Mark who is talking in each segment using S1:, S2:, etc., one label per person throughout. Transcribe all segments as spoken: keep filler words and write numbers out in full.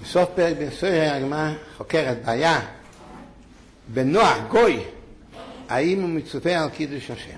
S1: בסוף פרק בסוהר הגמרא חוקרת בעיה בנוח גוי, האם הוא מצווה על קידוש השם.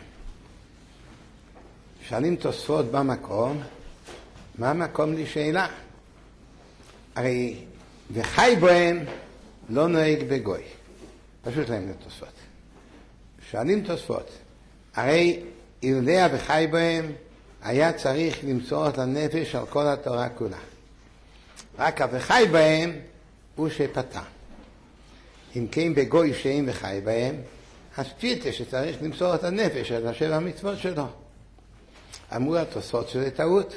S1: שואלים תוספות במקום, מה המקום לשאלה? הרי וחי בהם לא נוהג בגוי. פשוט להם לתוספות. שואלים תוספות, הרי אילולא וחי בהם היה צריך למסור את הנפש על כל התורה כולה. רק וחי בהם הוא שפטר. אם כן בגוי שאין וחי בהם, אז פשיטה שצריך למסור את הנפש על השבע המצוות שלו. אמרו התוספות שזה טעות.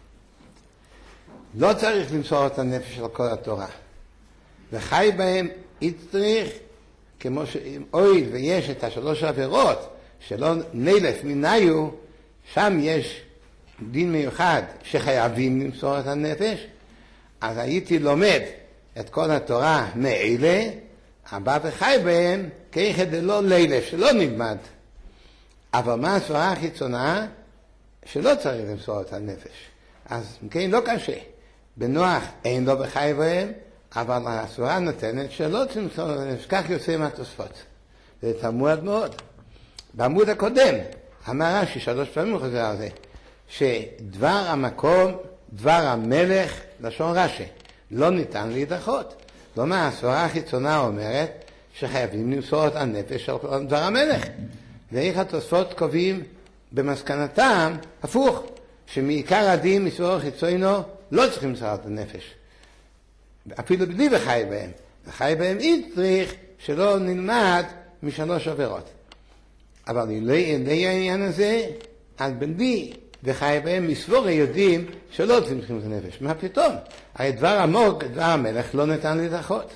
S1: לא צריך למסור את הנפש על כל התורה. וחי בהם יצטריך, כמו שאוי ויש את השלוש עבירות שלא נלף מניו, שם יש דין מיוחד שחייבים למסור את הנפש. אז הייתי לומד את כל התורה מאלה, הבא וחי בהם כאיכא דלא לילף, שלא נלמד. אבל מה הסברה החיצונה? שלא צריך למסור את הנפש. אז כן, לא קשה. בנוח אין לו וחי בהם, אבל הסברה נותנת שלא צריך למסור את הנפש. כך יוצא מהתוספות. זה תמוה מאוד. בעמוד הקודם, אמר רש"י שלוש פעמים חוזר על זה, שדבר המקום, דבר המלך, לשון רש"י, לא ניתן להידחות. כלומר, הסברה החיצונה אומרת שחייבים למסור את הנפש על דבר המלך. ואיך התוספות קובעים במסקנתם הפוך, שמעיקר הדין מסברה חיצונו לא צריכים למסור את הנפש. אפילו בלי וחי בהם. וחי בהם צריך שלא נלמד משלוש עבירות. אבל אם לא יהיה העניין הזה, אז בלי וחי בהם מסבורה יודעים שלא צריכים את הנפש. מה פתאום? הרי דבר עמוק, דבר המלך, לא ניתן לדחות.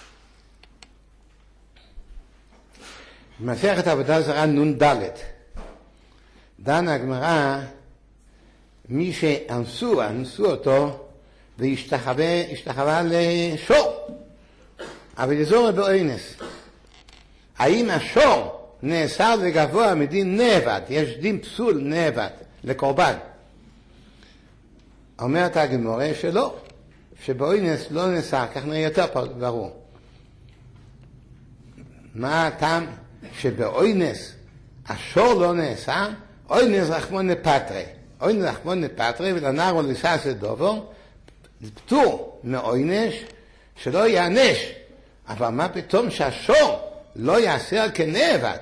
S1: במסכת עבודה זרה נון ד' דנה הגמרא, מי שאנסו, אנסו אותו והשתחווה לשור, אבל יזור באונס. האם השור נאסר לגבוה מדין נאבד? יש דין פסול נאבד לקורבן. אומרת הגמרא שלא, שבאונס לא נאסר, כך נראה יותר ברור. מה הטעם שבאונס השור לא נאסר? אונס רחמון פטרי. אונס רחמון פטרי ולנער ולסס לדובר, פטור מאונס שלא יענש. אבל מה פתאום שהשור לא יעשר כנאבד?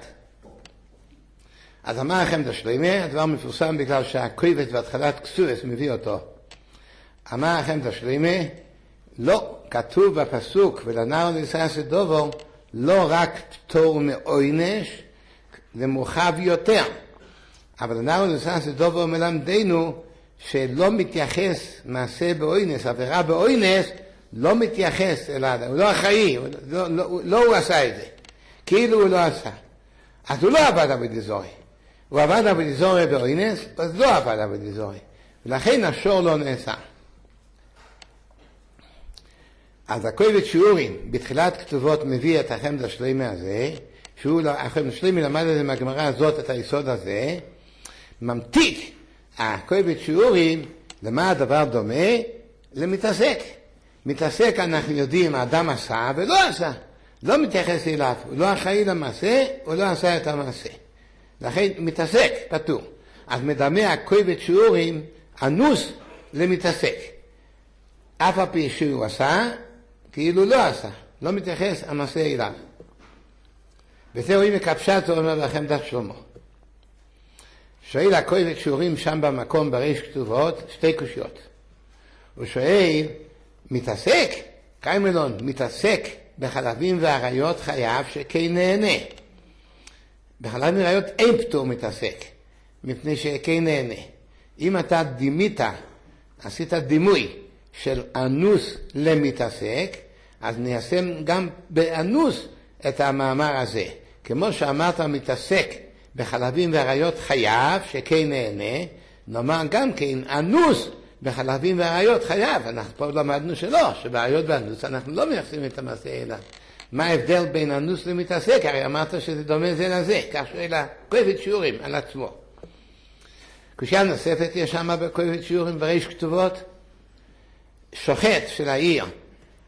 S1: אז אמר לכם דשלימה, הדבר מפורסם בגלל שהכובד והתחלת כסורס מביא אותו. אמר לכם דשלימה, לא, כתוב בפסוק ולנער ולסס לדובר, לא רק פטור מאונס, זה מורחב יותר. אבל לנער ולסס לדובר מלמדנו שלא מתייחס מעשה באונס, עבירה באונס, לא מתייחס אליו, הוא לא אחראי, לא, לא, לא הוא עשה את זה, כאילו הוא לא עשה. אז הוא לא עבד עבד זורי. הוא עבד עבד זורי באונס, אז לא עבד עבד זורי. ולכן השור לא נעשה. אז הכובד שיעורים בתחילת כתובות מביא את החמד השלימי הזה, שהוא, החמד השלימי למד את זה מהגמרא הזאת, את היסוד הזה, ממתיק הכובד שיעורים, למה הדבר דומה? למתעסק. מתעסק אנחנו יודעים, האדם עשה ולא עשה. לא מתייחס אליו, הוא לא אחראי למעשה, הוא לא עשה את המעשה. לכן מתעסק, פטור. אז מדמה הכובד שיעורים, אנוס למתעסק. אף על פי שהוא עשה, כאילו לא עשה. לא מתייחס המעשה אליו. וזה רואים מקפשת, הוא אומר לכם דת שלמה. שואל הכובד שיעורים שם במקום בריש כתובות, שתי קושיות. הוא שואל, מתעסק, קיימלון, מתעסק בחלבים ועריות חייב שכן נהנה. בחלבים ועריות אין פטור מתעסק, מפני שכן נהנה. אם אתה דימית, עשית דימוי של אנוס למתעסק, אז ניישם גם באנוס את המאמר הזה. כמו שאמרת מתעסק בחלבים ועריות חייב שכן נהנה, נאמר גם כן אנוס בחלבים ועריות חייב. אנחנו פה למדנו שלא, שבעריות ואנוס אנחנו לא מייחסים את המעשה אלא. מה ההבדל בין אנוס למתעסק? הרי אמרת שזה דומה זה לזה, כך שואל הכובד שיעורים על עצמו. קושיה נוספת יש שם בכובד שיעורים בריש כתובות, שוחט של העיר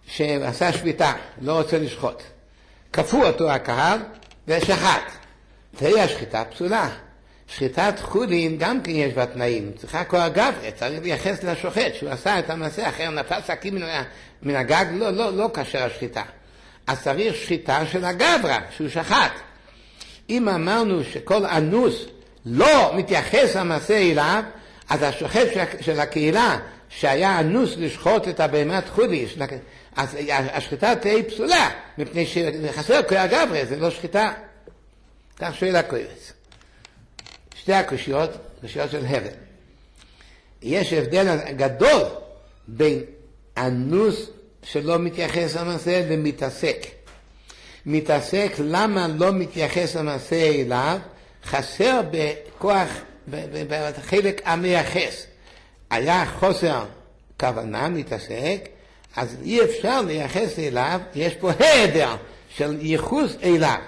S1: שעשה שביתה, לא רוצה לשחוט. כפו אותו הקהל ושחט. תראי, השחיטה פסולה. שחיטת חולין גם כן יש בה תנאים. צריכה כוח גברי, צריך לייחס לשוחט שהוא עשה את המעשה, אחר נפל סכין מן, מן הגג, לא, לא, לא כאשר השחיטה. אז צריך שחיטה של הגברה, שהוא שחט. אם אמרנו שכל אנוס לא מתייחס המעשה אליו, אז השוחט של הקהילה שהיה אנוס לשחוט את הבהמת חולי, אז השחיטה תהיה פסולה, מפני שחסר כוח גברי, זה לא שחיטה. כך שואל הקוירץ. שתי הקושיות, קושיות של הבל. יש הבדל גדול בין אנוס שלא מתייחס למעשה ומתעסק. מתעסק למה לא מתייחס למעשה אליו, חסר בכוח, בחלק המייחס. היה חוסר כוונה, מתעסק, אז אי אפשר לייחס אליו, יש פה היעדר של ייחוס אליו.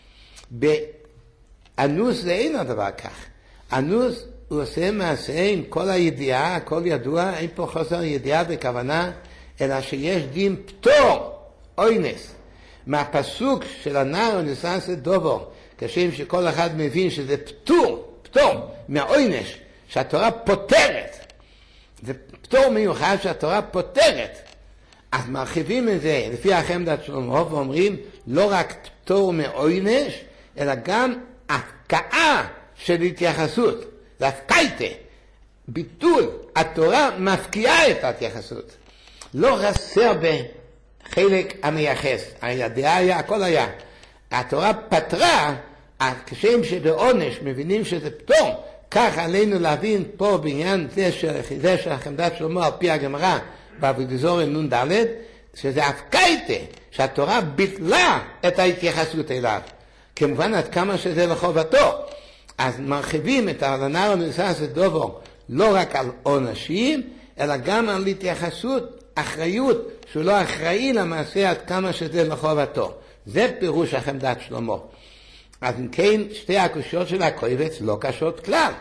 S1: באנוס זה אין הדבר כך. אנוס הוא עושה מעשה עם כל הידיעה, הכל ידוע, אין פה חוסר ידיעה בכוונה, אלא שיש דין פטור, אוינס, מהפסוק של הנער ניסנס דובו, כשם שכל אחד מבין שזה פטור, פטור, מהאוינש, שהתורה פותרת. זה פטור מיוחד שהתורה פותרת. אז מרחיבים את זה לפי החמדת שלמה ואומרים לא רק פטור מאוינש, אלא גם הפקעה של התייחסות. זה הפקייטה, ביטול. התורה מפקיעה את ההתייחסות. לא חסר בחלק המייחס. הידיעה היה, הכל היה. התורה פטרה, כשם שבעונש מבינים שזה פטור, כך עלינו להבין פה בעניין זה של החמדת שלמה על פי הגמרא בעבודת זוהר נון ד' שזה הפקייטה, שהתורה ביטלה את ההתייחסות אליו. כמובן עד כמה שזה לחובתו. אז מרחיבים את הנער ניסנס דובו לא רק על עונשים, אלא גם על התייחסות, אחריות, שהוא לא אחראי למעשה עד כמה שזה לחובתו. זה פירוש החמדת שלמה. אז אם כן, שתי הקושיות של הקויבץ לא קשות כלל.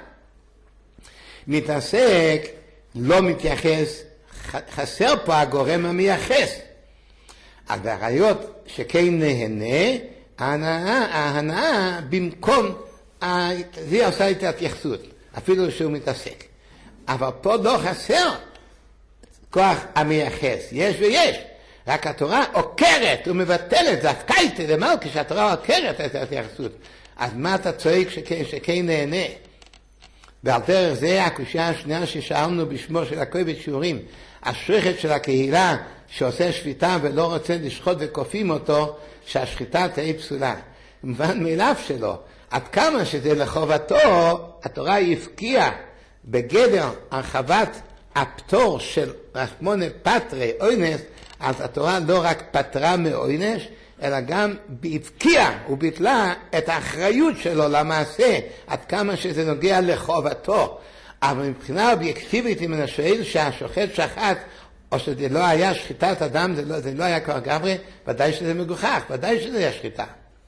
S1: מתעסק, לא מתייחס, חסר פה הגורם המייחס. אז הראיות שכן נהנה, ההנאה, ההנאה במקום, זה עושה את ההתייחסות, אפילו שהוא מתעסק. אבל פה לא חסר כוח המייחס, יש ויש. רק התורה עוקרת ומבטלת, זה הפקייטה, למה? כשהתורה עוקרת את ההתייחסות. אז מה אתה צועק שכן, שכן נהנה? ועל דרך זה הקושיה השנייה ששאלנו בשמו של הקויבץ שיעורים, השוחט של הקהילה שעושה שפיטה ולא רוצה לשחוט וכופים אותו, שהשחיטה תהיה פסולה. מובן מאליו שלו, עד כמה שזה לחובתו, התורה הפקיעה בגדר הרחבת הפטור של רחמונה פטרי אוינס, אז התורה לא רק פטרה מאוינש, אלא גם הפקיעה וביטלה את האחריות שלו למעשה, עד כמה שזה נוגע לחובתו. אבל מבחינה אובייקטיבית, אם אני שואל שהשוחט שחט, או שזה לא היה שחיטת אדם, זה לא, זה לא היה כוח גברי, ודאי שזה מגוחך, ודאי שזה היה שחיטה.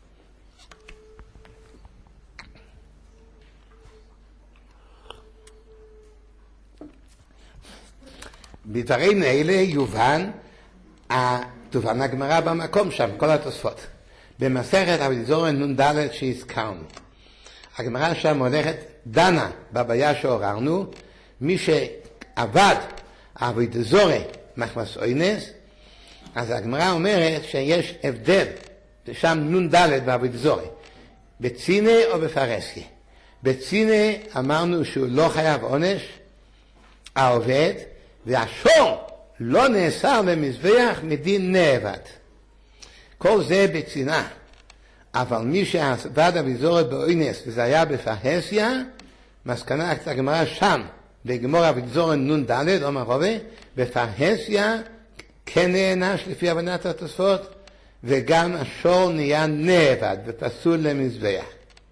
S1: בדברים האלה יובן תובן הגמרא במקום שם, כל התוספות. במסכת עבודת זוהר נון ד' שהזכרנו. הגמרא שם הולכת דנה בבעיה שעוררנו, מי שעבד עבודת זוהר מחמס אוינס, אז הגמרא אומרת שיש הבדל, שם נון ד' בעבודת זוהר, בציני או בפרסקי. בציני אמרנו שהוא לא חייב עונש, העובד, והשור לא נאסר למזבח מדין נאבד. כל זה בצינה. אבל מי שעבד אביזורת באוינס וזה היה בפרהסיה, מסקנה הגמרא שם, בגמור אביזורת נון ד' אומר רובה, בפרהסיה כן נענש לפי הבנת התוספות, וגם השור נהיה נאבד ופסול למזבח.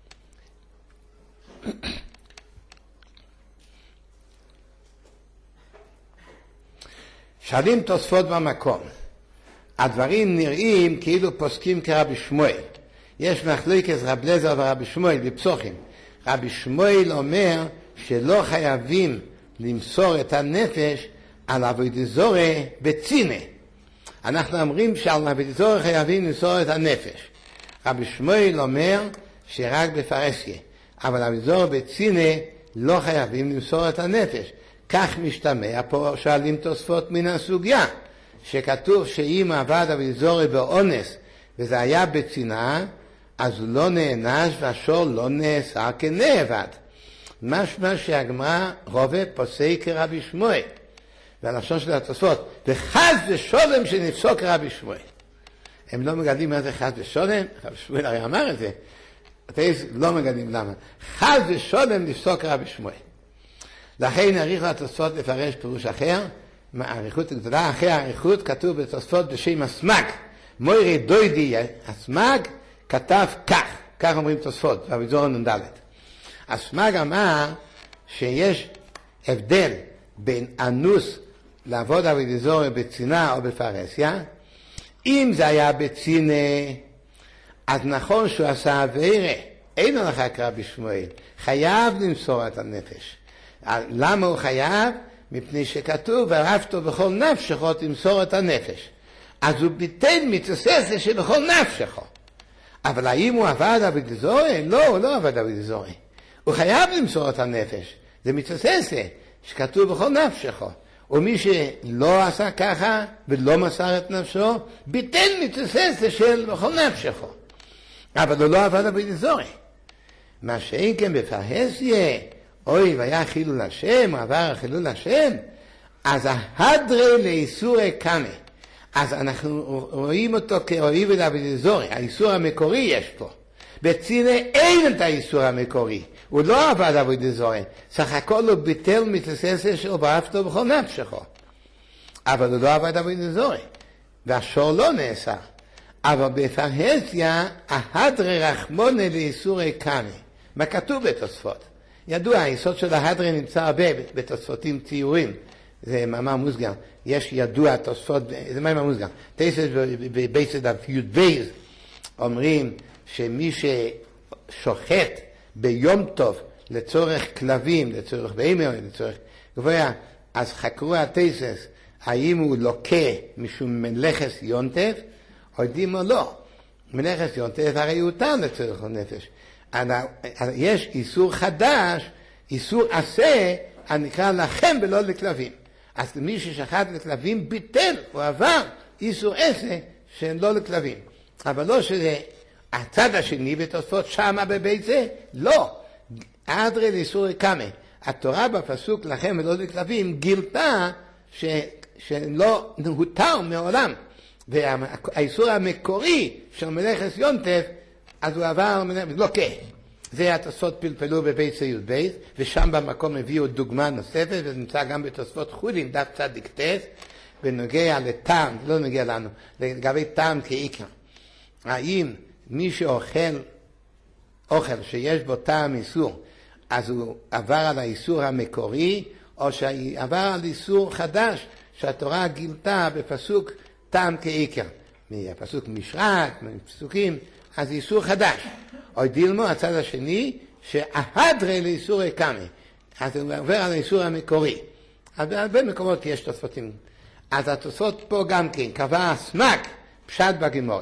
S1: שואלים תוספות במקום. הדברים נראים כאילו פוסקים כרבי שמואל. יש מחלוקת רב אליעזר ורבי שמואל בפסוחים. רבי שמואל אומר שלא חייבים למסור את הנפש על עבודת זוהר בצינה. אנחנו אומרים שעל אביידע חייבים למסור את הנפש. רבי שמואל אומר שרק בפרהסיה, אבל אביידע בצינה לא חייבים למסור את הנפש. כך משתמע פה שואלים תוספות מן הסוגיה, שכתוב שאם עבד אביידע באונס וזה היה בצינה, אז הוא לא נענש והשור לא נאסר כנאבד. משמע שהגמרא רובה פוסק כרבי שמואל. והלשון של התוספות, וחס ושולם שנפסוק כרבי שמואל. הם לא מגדים מה זה חס ושולם, רבי שמואל הרי אמר את זה. אתם לא מגדים למה. חס ושולם נפסוק כרבי שמואל. לכן העריכו התוספות לפרש פירוש אחר, העריכות הגדולה, אחרי העריכות כתוב בתוספות בשם הסמ"ג. מוירי דוידי הסמ"ג כתב כך, כך אומרים תוספות, באביידע נ"ד. הסמ"ג אמר שיש הבדל בין אנוס לעבוד אביידע בצינה או בפרהסיה. אם זה היה בצינה, אז נכון שהוא עשה עבירה, אין הלכה כרבי שמואל, חייב למסור את הנפש. למה הוא חייב? מפני שכתוב ואהבת בכל נפשך תמסור את הנפש. אז הוא ביטל מצווה שבכל נפשך. אבל האם הוא עבד אביידע? לא, הוא לא עבד אביידע. הוא חייב למסור את הנפש. זה מצווה שכתוב בכל נפשך. ומי שלא עשה ככה ולא מסר את נפשו, ביטל מצווה של בכל נפשך. אבל הוא לא עבד אביידע. מה שאין כן בפרהסיה, אוי והיה חילול השם, עבר חילול השם, אז ההדרי לאיסורי קמא. אז אנחנו רואים אותו כאויב אביידע, האיסור המקורי יש פה. בצינה אין את האיסור המקורי, הוא לא עבד אביידע, סך הכל הוא ביטל מצווה של ואהבת בכל נפשך. אבל הוא לא עבד אביידע, והשור לא נאסר. אבל בפרהסיה, ההדרי רחמונה לאיסורי קמא. מה כתוב בתוספות? ידוע, היסוד של ההדרי נמצא הרבה בתוספותים ציורים. זה מאמר מוסגר. יש ידוע תוספות, זה מאמר מוסגר. תסת בבייסד י' בייז אומרים שמי ששוחט ביום טוב לצורך כלבים, לצורך בהמה, לצורך גבוה, אז חקרו התסס האם הוא לוקה משום מלאכת יונטף, או יודעים או לא. מלאכת יונטף הרי הותר לצורך הנפש. יש איסור חדש, איסור עשה, הנקרא לכם ולא לכלבים. אז מי ששחט לכלבים ביטל, הוא עבר איסור עשה שלא לכלבים. אבל לא שזה הצד השני בתוספות שמה בבית זה, לא. אדרי לאיסורי קמא. התורה בפסוק לכם ולא לכלבים גילתה ש, שלא הותר מעולם. והאיסור המקורי של מלאכת יונטף, אז הוא עבר, לא כן. זה התוספות פלפלו בבית ציוד בית, ושם במקום הביאו דוגמה נוספת, וזה נמצא גם בתוספות חולין, דף צדיק טס, ונוגע לטעם, לא נוגע לנו, לגבי טעם כעיקר. האם מי שאוכל אוכל שיש בו טעם איסור, אז הוא עבר על האיסור המקורי, או שעבר על איסור חדש, שהתורה גילתה בפסוק טעם כעיקר. מהפסוק משרת, מפסוקים, אז איסור חדש. או דילמו, הצד השני, שההדרי לאיסורי קמא. אז הוא עובר על האיסור המקורי. אז בהרבה מקומות יש תוספותים. אז התוספות פה גם כן, קבע סמ"ג, פשט בגמרא.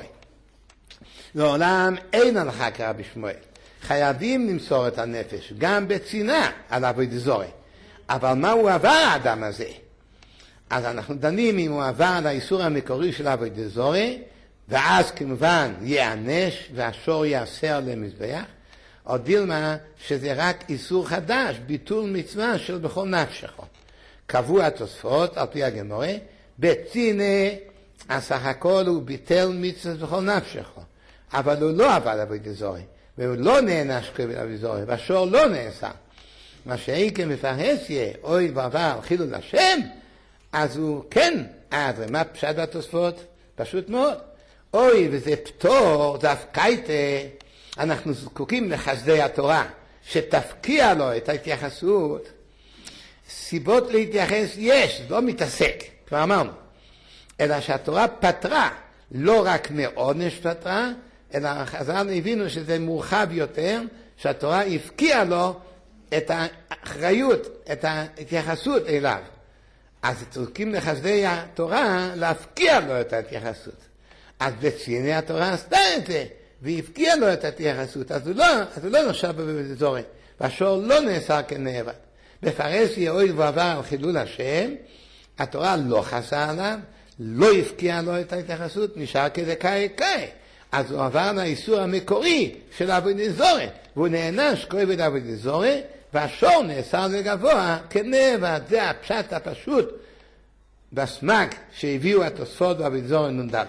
S1: לעולם אין הלכה כרבי שמואל. חייבים למסור את הנפש, גם בצינה על אביידע. אבל מה הוא עבר האדם הזה? אז אנחנו דנים אם הוא עבר על האיסור המקורי של אביידע, ואז כמובן יענש והשור יאסר למזבח, או דילמה שזה רק איסור חדש, ביטול מצווה של בכל נפשך. קבעו התוספות על פי הגמרא, בצינה הסך הכל הוא ביטל מצווה בכל נפשך, אבל הוא לא עבד אביידע, והוא לא נענש כאביידע, והשור לא נאסר. מה שאיקם בפרהסיה, אוי ועבר חילול השם, אז הוא כן אדרי. מה פשט בתוספות? פשוט מאוד. אוי, וזה פטור, זה הפקייטה, אנחנו זקוקים לחסדי התורה, שתפקיע לו את ההתייחסות. סיבות להתייחס יש, לא מתעסק, כבר אמרנו. אלא שהתורה פטרה, לא רק מעונש פטרה, אלא חז"ל הבינו שזה מורחב יותר, שהתורה הפקיעה לו את האחריות, את ההתייחסות אליו. אז צריכים לחסדי התורה להפקיע לו את ההתייחסות. אז בציני התורה עשתה את זה, והפקיע לו את ההתייחסות, אז הוא לא, אז הוא לא נחשב בזורי, והשור לא נאסר כנאבד. בפרהסיה הואיל ועבר על חילול השם, התורה לא חסה עליו, לא הפקיע לו את ההתייחסות, נשאר כדקאי קאי. אז הוא עבר לאיסור המקורי של עבודת זרה, והוא נענש כעבד עבודת זרה, והשור נאסר לגבוה כנאבד. זה הפשט הפשוט בסמ"ג שהביאו התוספות בעבודת זרה נ"ד.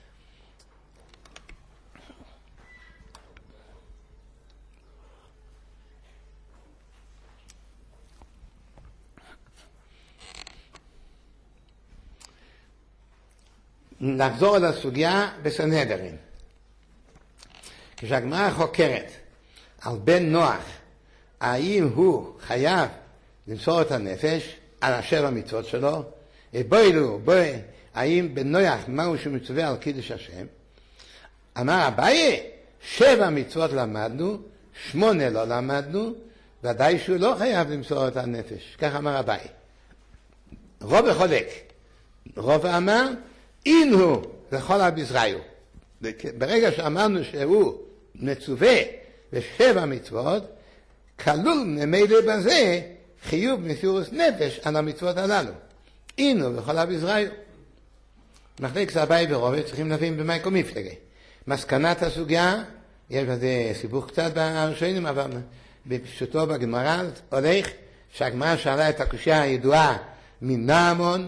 S1: נחזור על הסוגיה בסנהדרין. כשהגמרא חוקרת על בן נוח, האם הוא חייב למסור את הנפש על השבע מצוות שלו, בואי לו, בואי, האם בן נוח מהו שמצווה על קידוש השם? אמר אביי, שבע מצוות למדנו, שמונה לא למדנו, ודאי שהוא לא חייב למסור את הנפש. כך אמר אביי. רוב חולק. רוב אמר, אין הוא לכל הבזרעו. ברגע שאמרנו שהוא מצווה בשבע מצוות, כלול ממילא בזה חיוב מסירות נפש על המצוות הללו. אין הוא לכל הבזרעו. מחלקת אביי ורוב צריכים להבין במה יקום מפלגה. מסקנת הסוגיה, יש בזה סיבוך קצת בראשונים, אבל בפשוטו בגמרא הולך שהגמרא שאלה את הקושיה הידועה מנעמון,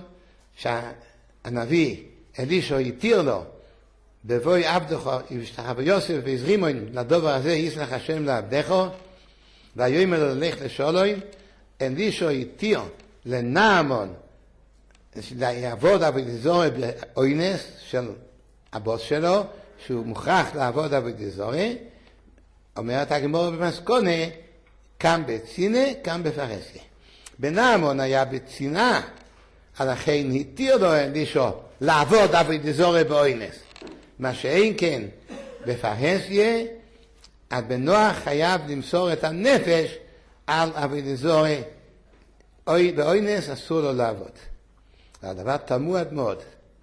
S1: שהנביא אלישע התיר לו בבואי עבדך ישתחו יוסף והזרימון לדבר הזה יסלח השם לעבדך, ויאמר לו ללך לשלום. אלישע התיר לנעמון לעבוד עבודת זרה באונס של הבוס שלו, שהוא מוכרח לעבוד עבודת זרה. אומרת הגמרא במסכונה, כאן בצינה, כאן בפרהסיה. בנעמון היה בצינה, לכן התיר לו אלישע לעבוד עבודת זרה באונס. מה שאין כן בפרהסיה, אז בן נוח חייב למסור את הנפש על עבודת זרה. באונס אסור לו לעבוד. זה הדבר תמוה מאוד.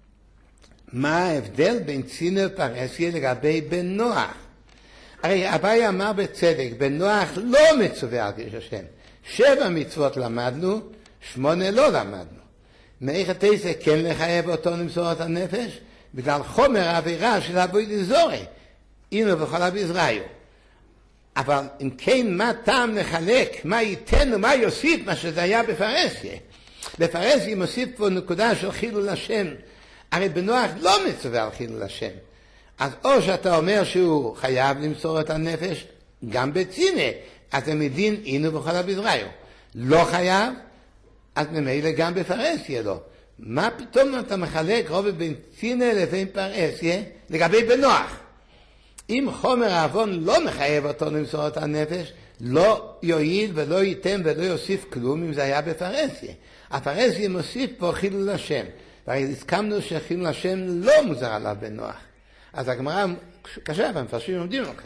S1: מה ההבדל בין צינה ופרהסיה לגבי בן נוח? הרי אביי אמר בצדק, בן נוח לא מצווה על קידוש השם. שבע מצוות למדנו, שמונה לא למדנו. מאיך התזה כן לחייב אותו למסור את הנפש? בגלל חומר העבירה של עבודת זרה. אינו וכל הבזרעו. אבל אם כן, מה טעם לחלק? מה ייתן ומה יוסיף מה שזה היה בפרהסיה? בפרהסיה מוסיף פה נקודה של חילול השם. הרי בן נוח לא מצווה על חילול השם. אז או שאתה אומר שהוא חייב למסור את הנפש, גם בצינה, אז זה מדין אינו וכל הבזרעו. לא חייב, אז ממילא גם בפרהסיה לא. מה פתאום אתה מחלק רוב בין צינה לבין פרהסיה לגבי בן נוח? אם חומר העוון לא מחייב אותו למסור את הנפש, לא יועיל ולא ייתן ולא יוסיף כלום אם זה היה בפרהסיה. הפרהסיה מוסיף פה חילול השם. והרי הסכמנו שחילול השם לא מוזר עליו בן נוח. אז הגמרא קשה, והמפרשים עומדים על כך.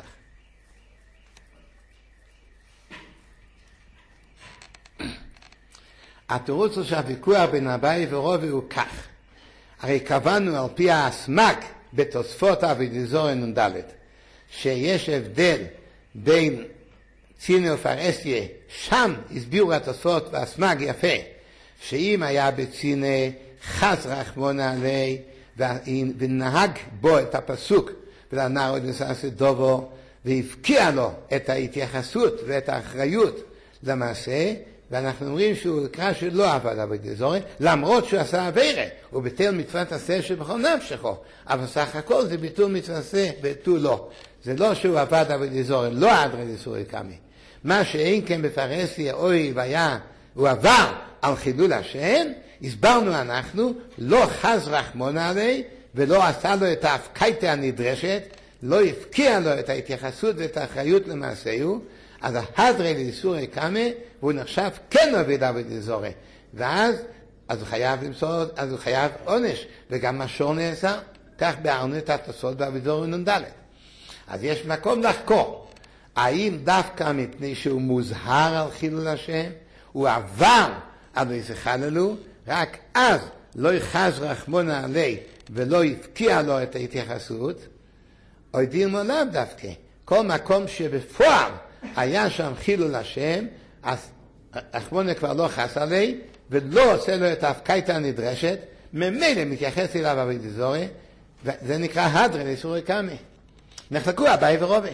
S1: התירוץ הוא שהוויכוח בין אביי ורוב הוא כך. הרי קבענו על פי הסמ"ג בתוספות עבודת זרה נ"ד, שיש הבדל בין צינה ופרהסיה, שם הסבירו התוספות והסמ"ג יפה, שאם היה בצינה חס רחמנא עלי ונהג בו את הפסוק ולנער עוד נעשה דובו והפקיע לו את ההתייחסות ואת האחריות למעשה, ואנחנו אומרים שהוא נקרא שלא עבד עבודת זרה, למרות שהוא עשה עבירה, הוא ביטל מצוות עשה שבכל נפשך, אבל סך הכל זה ביטול מצוות עשה ותו לא. זה לא שהוא עבד עבודת זרה, לא אדרא דאיסורי קמי. מה שאין כן בפרהסיה אוי והיה, הוא עבר על חילול השם, הסברנו אנחנו, לא חס רחמנא עלי, ולא עשה לו את ההפקייתא הנדרשת, לא הפקיע לו את ההתייחסות ואת האחריות למעשהו, אז ההדרא דאיסורי קמי, והוא נחשב כן עובד עבודת זרה. ואז, אז הוא חייב למסור, אז הוא חייב עונש, וגם השור נאסר, כך ביארנו את התוספות בעבודת זרה נ"ד. אז יש מקום לחקור, האם דווקא מפני שהוא מוזהר על חילול השם, הוא עבר על איזה חללו, רק אז לא יחז רחמונה עלי ולא יפקיע לו את ההתייחסות, או דילמה לאו דווקא. כל מקום שבפועל היה שם חילול השם, אז רחמונה כבר לא חס עלי, ולא עושה לו את ההפקייתא הנדרשת, ממילא מתייחס אליו עבודת זרה, וזה נקרא הדרה לאיסורי קמא. נחלקו אביי ורובה.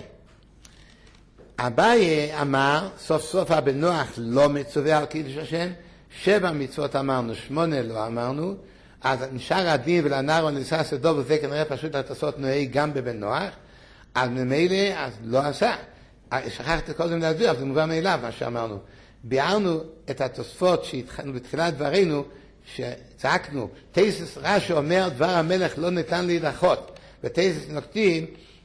S1: אביי אמר, סוף סוף הבן נוח לא מצווה על קידוש השם, שבע מצוות אמרנו, שמונה לא אמרנו, אז נשאר הדין ולנער וניסה סדוב, וזה כנראה פשוט לעשות נוהג גם בבן נוח, אז ממילא אז לא עשה. שכחתי קודם להסביר, אבל זה מובן מאליו מה שאמרנו. ביארנו את התוספות שהתחלנו בתחילת דברינו, שצעקנו, תייסס רש"י אומר דבר המלך לא ניתן להידחות, ותייסס נוקטים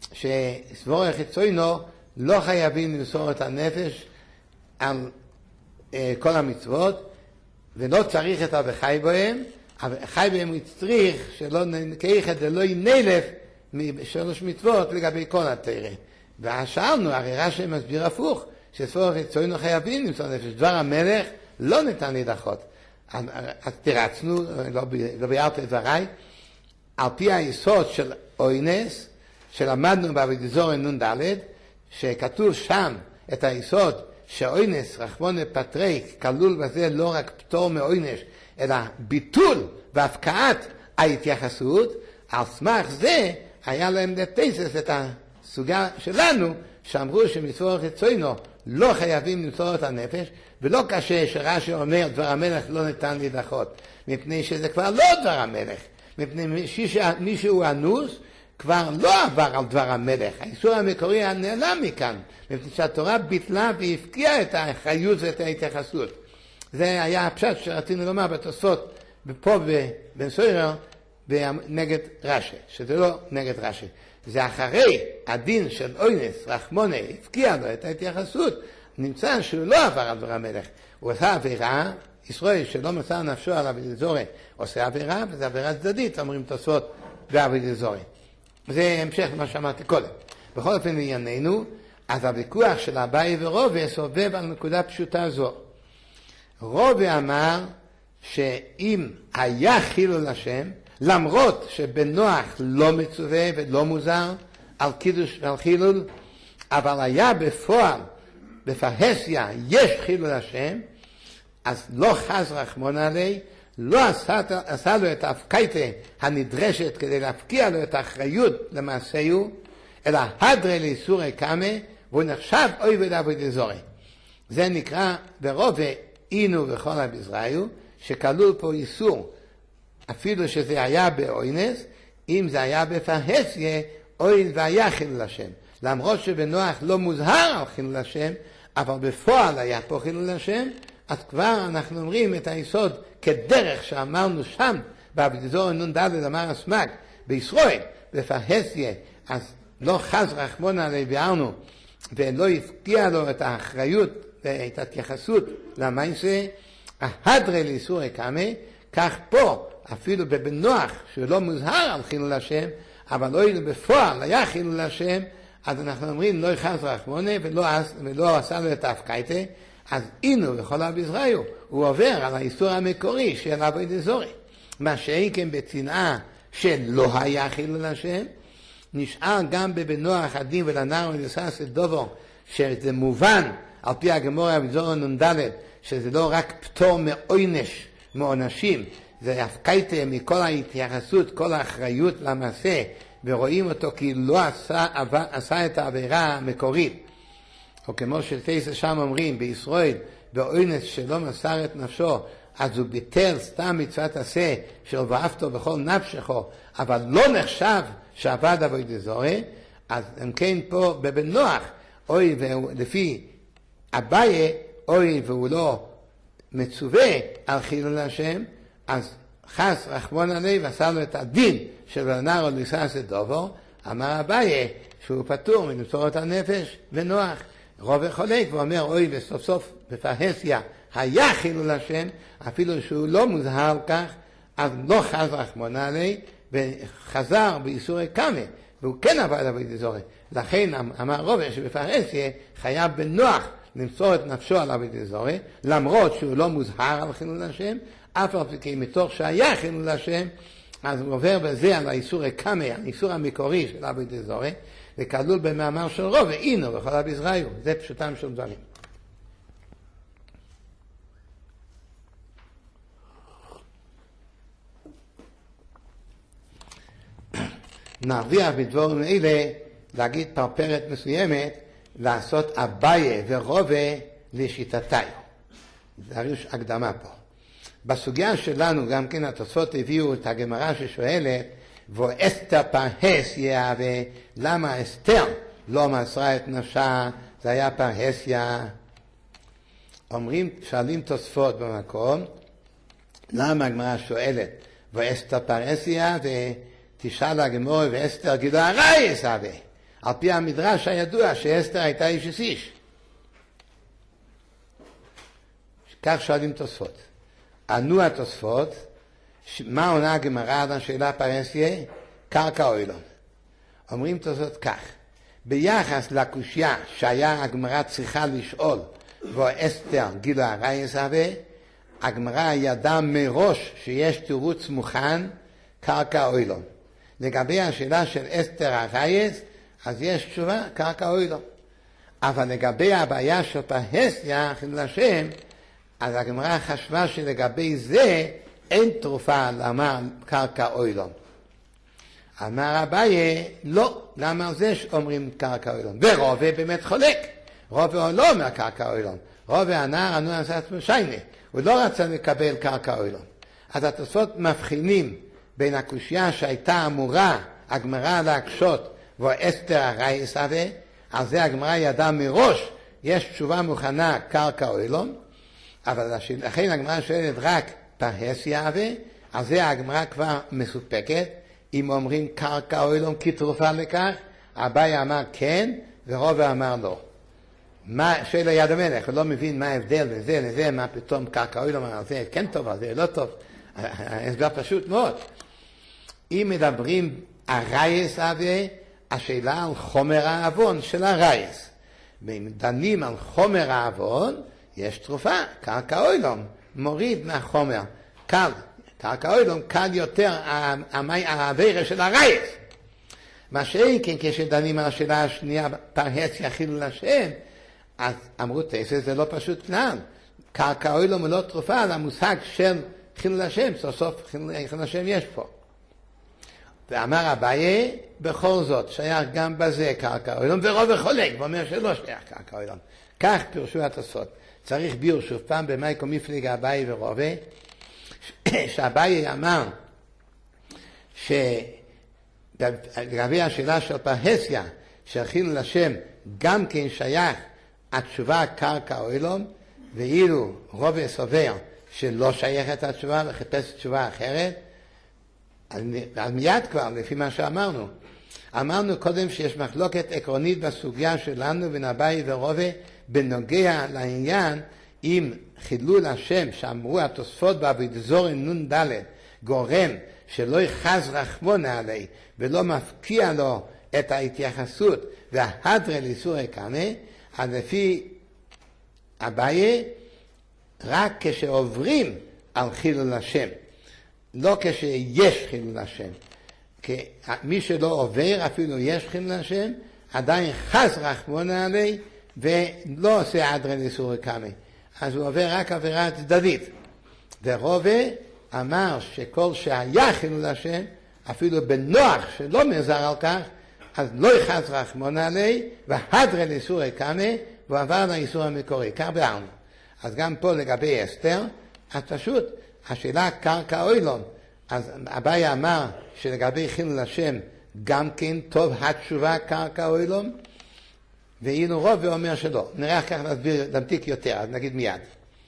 S1: שסבור חיצונו לא חייבים למסור את הנפש על אה, כל המצוות, ולא צריך את הבחי בהם, אבל חי בהם הוא צריך שלא נקייך את זה לא ינלף משלוש מצוות לגבי כל התורה. ושאלנו, הרי רש"י מסביר הפוך, שסבור חיצונו חייבים למסור נפש, דבר המלך לא ניתן להידחות. אז תרצנו, לא, לא ביארתי את דבריי, על פי היסוד של אוינס, שלמדנו בעבודת זרה נון ד', שכתוב שם את היסוד שאוינס רחמונה פטרי כלול בזה לא רק פטור מאוינש, אלא ביטול והפקעת ההתייחסות, על סמך זה היה להם לתייסס את הסוגה שלנו, שאמרו שמצוות חיצונו לא חייבים למסור את הנפש, ולא קשה שרש"י אומר דבר המלך לא ניתן להידחות, מפני שזה כבר לא דבר המלך, מפני מי שהוא אנוס כבר לא עבר על דבר המלך, האיסור המקורי נעלם מכאן, מפני שהתורה ביטלה והפקיעה את האחריות ואת ההתייחסות. זה היה הפשט שרצינו לומר בתוספות פה בבן סוירר נגד רש"י, שזה לא נגד רש"י, זה אחרי הדין של אוינס רחמונה הפקיע לו את ההתייחסות, נמצא שהוא לא עבר על דבר המלך, הוא עשה עבירה, ישראל שלא מסר נפשו על עבודת זרה עושה עבירה, וזה עבירה צדדית, אומרים תוספות בעבודת זרה. זה המשך למה שאמרתי קודם. בכל אופן לענייננו, אז הוויכוח של אביי ורובה סובב על נקודה פשוטה זו. רובה אמר שאם היה חילול השם, למרות שבן נוח לא מצווה ולא מוזר על קידוש ועל חילול, אבל היה בפועל, בפרהסיה, יש חילול השם, אז לא חז רחמון עלי, לא עשה, עשה לו את ההפקייתא הנדרשת כדי להפקיע לו את האחריות למעשהו, אלא הדרה לאיסורי קמא, והוא נחשב עובד עבודת זרה. זה נקרא ברוב אינו וכל הבזראיו, שכלול פה איסור, אפילו שזה היה באוינס, אם זה היה בפרהסיה, אוין והיה חילול השם. למרות שבנוח לא מוזהר על חילול השם, אבל בפועל היה פה חילול השם, אז כבר אנחנו אומרים את היסוד כדרך שאמרנו שם, בעבודת זרה נון ד' אמר הסמ"ק, בישראל, בפרהסיה, אז לא חז רחמון עלי ביארנו, ולא הפקיע לו את האחריות ואת ההתייחסות למעשה, ההדרה לאיסורי קמא, כך פה, אפילו בבן נוח, שהוא לא מוזהר על חילול השם, אבל לא יהיה בפועל, היה חילול השם, אז אנחנו אומרים, לא יחז רחמונה, ולא, ולא עשה לו את ההפקייתא, אז אינו וכל הבזראיו, הוא עובר על האיסור המקורי של עבודת זרה. מה שאין כן בצנעה שלא היה חילול השם, נשאר גם בבן נוח הדין ולנער וניסה סדובו, שזה מובן על פי הגמרא עבודת זרה נון ד', שזה לא רק פטור מעונש, מעונשים, זה הפקייתא מכל ההתייחסות, כל האחריות למעשה, ורואים אותו כי לא עשה, עשה את העבירה המקורית. או כמו שתייסס שם אומרים, בישראל, באונס שלא מסר את נפשו, אז הוא ביטל סתם מצוות עשה, של ואהבתו בכל נפשך, אבל לא נחשב שעבד עבודת זרה, אז הם כן פה בבן נוח, אוי, ולפי אביי, אוי, והוא לא מצווה על חילול השם, אז חס רחמון עלי ועשה לו את הדין של הנער או ניסה סדובו, אמר אביי שהוא פטור מלמסור את הנפש ונוח. רובה חולק ואומר, אוי, וסוף סוף בפרהסיה היה חילול השם, אפילו שהוא לא מוזהר על כך, אז לא חז רחמון עלי וחזר באיסורי קמא, והוא כן עבד עבודת זרה. לכן אמר רובה שבפרהסיה חייב בנוח למסור את נפשו על עבודת זרה, למרות שהוא לא מוזהר על חילול השם, אף על פי כן מתוך שהיה חילול השם, אז הוא עובר בזה על האיסור הקמא, האיסור המקורי של עבודת זרה, וכלול במאמר של רוב, ואינו וכל הביזראיו. זה פשוטם של דברים. נרוויח בדבורים אלה להגיד פרפרת מסוימת, לעשות אביי ורובה לשיטתי. זה הריש הקדמה פה. בסוגיה שלנו גם כן התוספות הביאו את הגמרא ששואלת, ואסתר פרהסיה, ולמה אסתר לא מסרה את נפשה, זה היה פרהסיה. אומרים, שואלים תוספות במקום, למה הגמרא שואלת, ואסתר פרהסיה, ותשאל הגמרא, ואסתר גילו הרייס הווה. על פי המדרש הידוע שאסתר הייתה איש איש. כך שואלים תוספות. ענו התוספות, מה עונה הגמרא על השאלה פרהסיה? קרקע אוילון. אומרים תוספות כך, ביחס לקושיה שהיה הגמרא צריכה לשאול, ואסתר גילו הרייס הווה, הגמרא ידעה מראש שיש תירוץ מוכן, קרקע אוילון. לגבי השאלה של אסתר הרייס, אז יש תשובה, קרקע אוילון. אבל לגבי הבעיה של פרהסיה, חילול השם, אז הגמרא חשבה שלגבי זה אין תרופה לאמר קרקע אוילון. אמר אביי, לא, למה על זה אומרים קרקע אוילון? ורובה באמת חולק. רובה לא אומר קרקע אוילון. רובה הנער ענו עשה עצמו שיינה. הוא לא רצה לקבל קרקע אוילון. אז התוספות מבחינים בין הקושיה שהייתה אמורה הגמרא להקשות ואסתר הרייס הווה, על זה הגמרא ידעה מראש, יש תשובה מוכנה קרקע אוילון, אבל לכן הגמרא שואלת רק פרהסיה הווה, על זה הגמרא כבר מסופקת, אם אומרים קרקע אוילון כתרופה לכך, אביי אמר כן, ורובה אמר לא. מה, שואל יד המלך, הוא לא מבין מה ההבדל לזה לזה, מה פתאום קרקע אוילון אמר, זה כן טוב, זה לא טוב. ההסבר פשוט מאוד. אם מדברים הרייס הווה, השאלה על חומר העוון של הרייס. ואם דנים על חומר העוון, יש תרופה, קרקע אוילון, מוריד מהחומר. קל, קרקע אוילון, קל יותר העבירה של הרייס. מה שאין כן כשדנים על השאלה השנייה, פרהסיה חילול השם, אז אמרו תסס, זה לא פשוט כלל. קרקע אוילון הוא לא תרופה על המושג של חילול השם, סוף סוף חילול השם יש פה. ואמר אביי, בכל זאת, שייך גם בזה קרקע אוילון, ורובה חולק, ואומר שלא שייך קרקע אוילון. כך פירשו התוספות. צריך ביור שוב פעם במייקו מפליג אביי ורובה, שאביי אמר, שלגבי השאלה של פרהסיה, שחילול השם גם כן שייך התשובה קרקע אוילון, ואילו רובה סובר שלא שייך את התשובה וחיפש תשובה אחרת, אז מיד כבר, לפי מה שאמרנו. אמרנו קודם שיש מחלוקת עקרונית בסוגיה שלנו בין אביי ורובה בנוגע לעניין אם חילול השם שאמרו התוספות בעבודת זרה נון ד' גורם שלא יחז רחמונה עלי ולא מפקיע לו את ההתייחסות וההדרה לאיסור הקמא, אז לפי אביי רק כשעוברים על חילול השם, לא כשיש חילול השם. כי מי שלא עובר, אפילו יש חילול השם, עדיין חס רחמונה עלי, ולא עושה עדרה לאיסור הקמא. אז הוא עובר רק עבירה צדדית. ורובה אמר שכל שהיה חילול השם, אפילו בנוח שלא מזר על כך, אז לא יחס רחמונה עלי, והדרה לאיסור הקמא, והוא עבר לאיסור המקורי. כך בעלנו. אז גם פה לגבי אסתר, אז פשוט, השאלה קרקע אוילון, אז אביי אמר שלגבי חילול השם גם כן טוב התשובה קרקע אוילון, ואילו רובה אומר שלא. נראה כך להסביר, להמתיק יותר, אז נגיד מיד.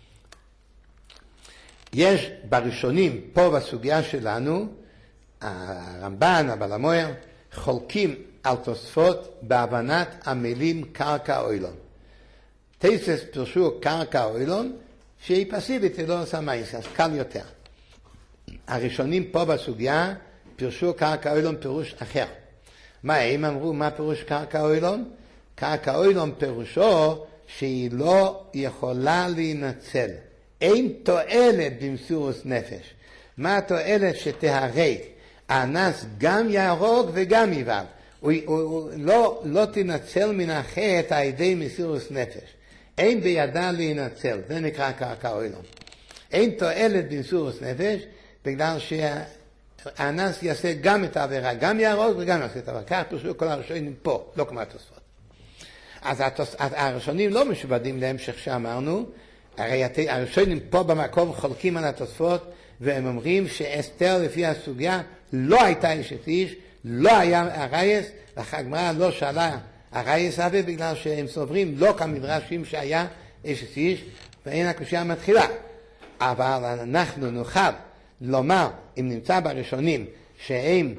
S1: יש בראשונים פה בסוגיה שלנו, הרמב"ן, הבעל המוהר, חולקים על תוספות בהבנת המילים קרקע אוילון. תסס פירשו קרקע אוילון, שהיא פסיבית, היא לא עושה מייס, אז קל יותר. הראשונים פה בסוגיה פירשו קרקע אוילון פירוש אחר. מה הם אמרו? מה פירוש קרקע אוילון? קרקע אוילון פירושו שהיא לא יכולה להינצל, אין תועלת במסירות נפש. מה התועלת שתהרג? האנס גם יהרוג וגם יבעל. הוא, הוא, הוא לא, לא תנצל מן החטא על ידי מסירות נפש. אין בידה להינצל, זה נקרא קרקע אוילום. אין תועלת במסירות נפש, בגלל שהאנס יעשה גם את העבירה, גם יהרוג וגם יעשה את העבירה. כך פרשו כל הראשונים פה, לא כמו התוספות. אז התוס, הראשונים לא משובדים להמשך שאמרנו, הרי הראשונים פה במקום חולקים על התוספות, והם אומרים שאסתר לפי הסוגיה לא הייתה אשת איש, לא היה הרייס, והגמרא לא שאלה הרייס הזה, בגלל שהם סוברים לא כמדרשים שהיה אשת איש, ואין הקושייה מתחילה. אבל אנחנו נוכל לומר, אם נמצא בראשונים, שהם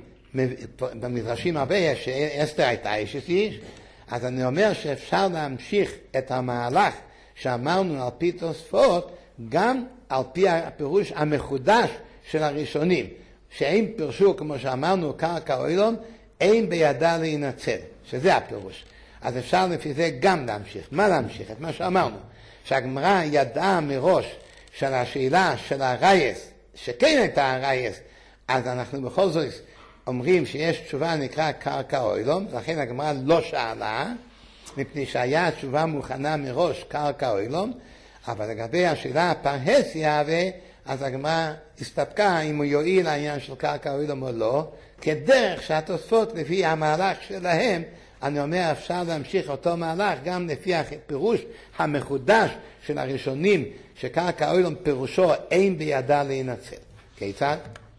S1: במדרשים הרבה שאסתר הייתה אשת איש, אז אני אומר שאפשר להמשיך את המהלך שאמרנו על פי תוספות, גם על פי הפירוש המחודש של הראשונים, שהם פירשו, כמו שאמרנו, קרקע אוילום, אין בידה להינצל, שזה הפירוש. אז אפשר לפי זה גם להמשיך. מה להמשיך? את מה שאמרנו, שהגמרא ידעה מראש של השאלה של הרייס, שכן הייתה הרייס, אז אנחנו בכל זאת אומרים שיש תשובה נקרא קרקע אוילום, לכן הגמרא לא שאלה, מפני שהיה התשובה מוכנה מראש קרקע אוילום, אבל לגבי השאלה הפרהסיה, אז הגמרא הסתפקה אם הוא יועיל העניין של קרקע אוילום או לא, כדרך שהתוספות לפי המהלך שלהם, אני אומר אפשר להמשיך אותו מהלך גם לפי הפירוש המחודש של הראשונים, שקרקע אוילום פירושו אין בידה להינצל. כיצד?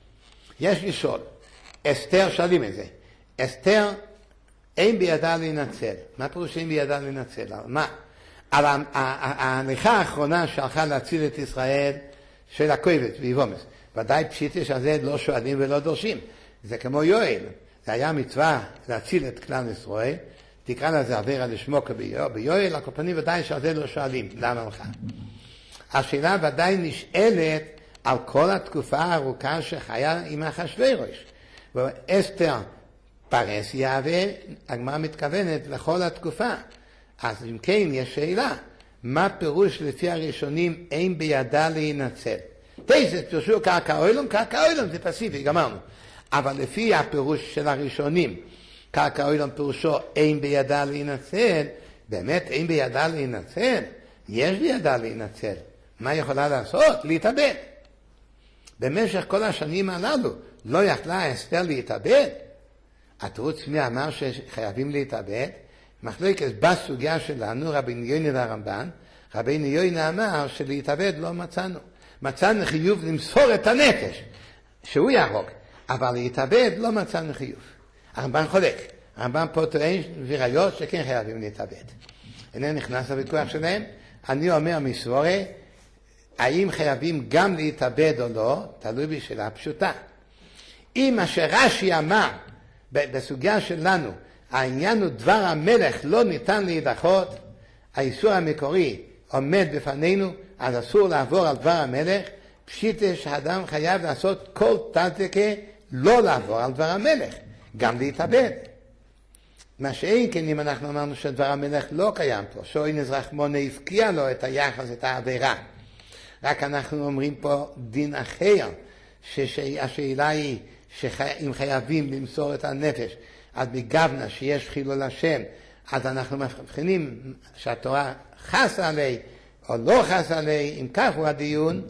S1: יש לשאול, אסתר שואלים את זה, אסתר אין בידה להינצל. מה פירוש אין בידה להינצל? מה? על ההליכה האחרונה שהלכה להציל את ישראל של הקויבת ויבומס. ודאי פשיטה שזה לא שואלים ולא דורשים. זה כמו יואל. זה היה מצווה להציל את כלל ישראל. תקרא לזה עבירה לשמו ביואל. הקופנים ודאי שזה לא שואלים. למה לך? השאלה ודאי נשאלת על כל התקופה הארוכה שחיה עם אחשוורוש. ואסתר פרהסיה, והגמרא מתכוונת לכל התקופה. אז אם כן יש שאלה, מה פירוש לפי הראשונים אין בידה להינצל? תשת פירושו קרקע אוילום, קרקע אוילום זה פסיבי, גמרנו. אבל לפי הפירוש של הראשונים, קרקע אוילום פירושו אין בידה להינצל, באמת אין בידה להינצל? יש בידה להינצל. מה יכולה לעשות? להתאבד. במשך כל השנים הללו לא יכלה אסתר להתאבד? התירוץ מי אמר שחייבים להתאבד? מחלוקת בסוגיה שלנו, רבינו יונה והרמב"ן, רבינו יונה אמר שלהתאבד לא מצאנו. מצאנו חיוב למסור את הנפש, שהוא יהרוג, אבל להתאבד לא מצאנו חיוב. הרמב"ן חולק. הרמב"ן פה טוען וראיות שכן חייבים להתאבד. איננו נכנס לוויכוח שלהם. אני אומר מסבורי, האם חייבים גם להתאבד או לא, תלוי בשאלה פשוטה. אם אשר רש"י אמר בסוגיה שלנו, העניין הוא דבר המלך לא ניתן להידחות, האיסור המקורי עומד בפנינו, אז אסור לעבור על דבר המלך, פשיטה שהאדם חייב לעשות כל תדלקה לא לעבור על דבר המלך, גם להתאבד. מה שאין כן אם אנחנו אמרנו שדבר המלך לא קיים פה, שאין אזרח מונה הפקיע לו את היחס, את העבירה. רק אנחנו אומרים פה דין אחר, שהשאלה היא שאם חייבים למסור את הנפש, אז בגבנה שיש חילול השם, אז אנחנו מבחינים שהתורה חסה עלי או לא חסה עלי, אם כך הוא הדיון,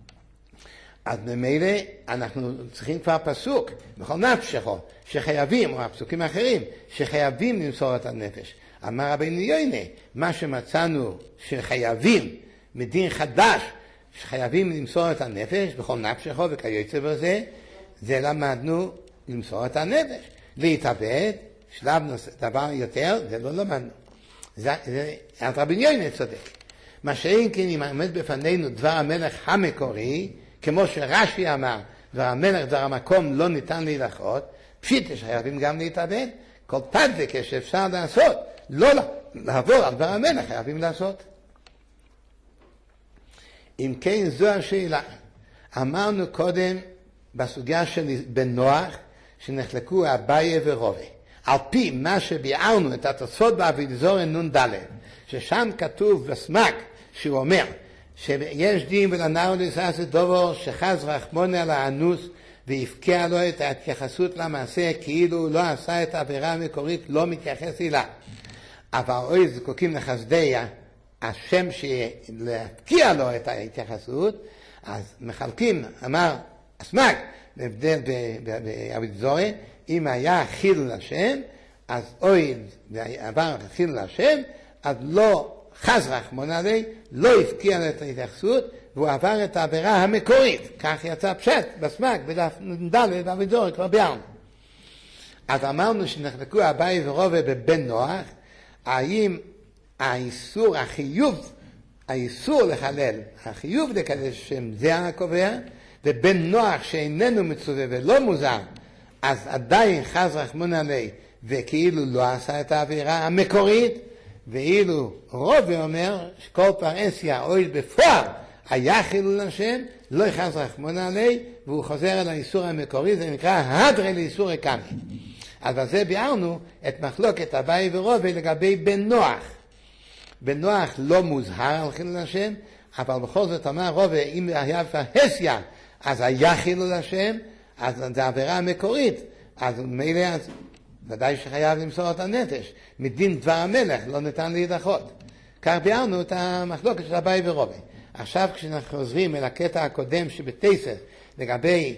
S1: אז במילא אנחנו צריכים כבר פסוק, בכל נפשך, שחייבים, או הפסוקים האחרים, שחייבים למסור את הנפש. אמר רבינו יונה, מה שמצאנו שחייבים, מדין חדש, שחייבים למסור את הנפש, בכל נפשך וכיוצא בזה, זה למדנו למסור את הנפש. להתאבד, שלב נושא, דבר יותר, זה לא למדנו. זה, זה, רבינו יונה צודק. מה שאין כן אם עומד בפנינו דבר המלך המקורי, כמו שרש"י אמר, דבר המלך, דבר המקום לא ניתן להילחות, פשיטה שחייבים גם להתאבד, כל תדלקה שאפשר לעשות, לא לעבור על דבר המלך, חייבים לעשות. אם כן זו השאלה, אמרנו קודם בסוגיה של בן נוח, שנחלקו אביי ורובה. על פי מה שביארנו את התוספות באביזור נון ד', ששם כתוב בסמק, שהוא אומר, שיש דין ולנער לעשה דובר שחז רחמונה על האנוס והפקיע לו את ההתייחסות למעשה כאילו הוא לא עשה את העבירה המקורית, לא מתייחס אליה. אבל אוי זקוקים לחסדי השם שלהפקיע לו את ההתייחסות, אז מחלקים, אמר הסמ"ק, בהבדל באביזורי, אם היה חילול השם, אז אוי עבר חילול השם, אז לא חז רחמנא עליי, לא הפקיע לו את ההתייחסות, והוא עבר את העבירה המקורית. כך יצא פשט בסמ"ק, בדף ד' באביזורי, כבר ביארנו. אז אמרנו שנחלקו אביי ורובה בבן נוח, האם האיסור, החיוב, האיסור לחלל, החיוב לקדש שם זה הקובע, ובן נוח שאיננו מצווה ולא מוזר, אז עדיין חז רחמנא עליי, וכאילו לא עשה את העבירה המקורית, ואילו רובה אומר שכל פרהסיה אוי בפועל היה חילול השם, לא חז רחמנא עליי, והוא חוזר אל האיסור המקורי, זה נקרא הדרי לאיסור הקמי. אז בזה ביארנו את מחלוקת אביי ורובה לגבי בן נוח. בן נוח לא מוזהר על חילול השם, אבל בכל זאת אמר רובה, אם היה פרהסיה, אז היה חילול השם, אז זו העבירה המקורית, אז מילא אז ודאי שחייב למסור את הנפש. מדין דבר המלך לא ניתן להידחות. כך ביארנו את המחלוקת של אביי ורובה. עכשיו כשאנחנו חוזרים אל הקטע הקודם שבתייסף לגבי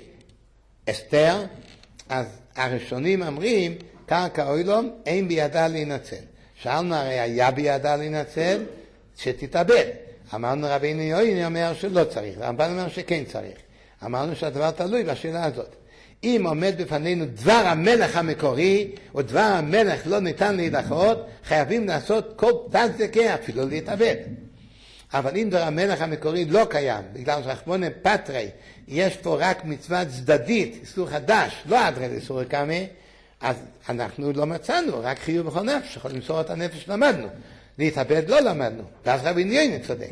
S1: אסתר, אז הראשונים אומרים, קרקע אוילום אין בידה להינצל. שאלנו הרי היה בידה להינצל, שתתאבד. אמרנו רבינו יויני אומר שלא צריך, רמב"ן אומר שכן צריך. אמרנו שהדבר תלוי בשאלה הזאת. אם עומד בפנינו דבר המלך המקורי, או דבר המלך לא ניתן להידחות, חייבים לעשות כל תצדקה, אפילו להתאבד. אבל אם דבר המלך המקורי לא קיים, בגלל שרחמנא פטרי, יש פה רק מצווה צדדית, איסור חדש, לא אדרי לאיסור הקמא, אז אנחנו לא מצאנו, רק חיוב בכל נפש, יכול למסור את הנפש למדנו. להתאבד לא למדנו, ואז רבי ניוני צודק.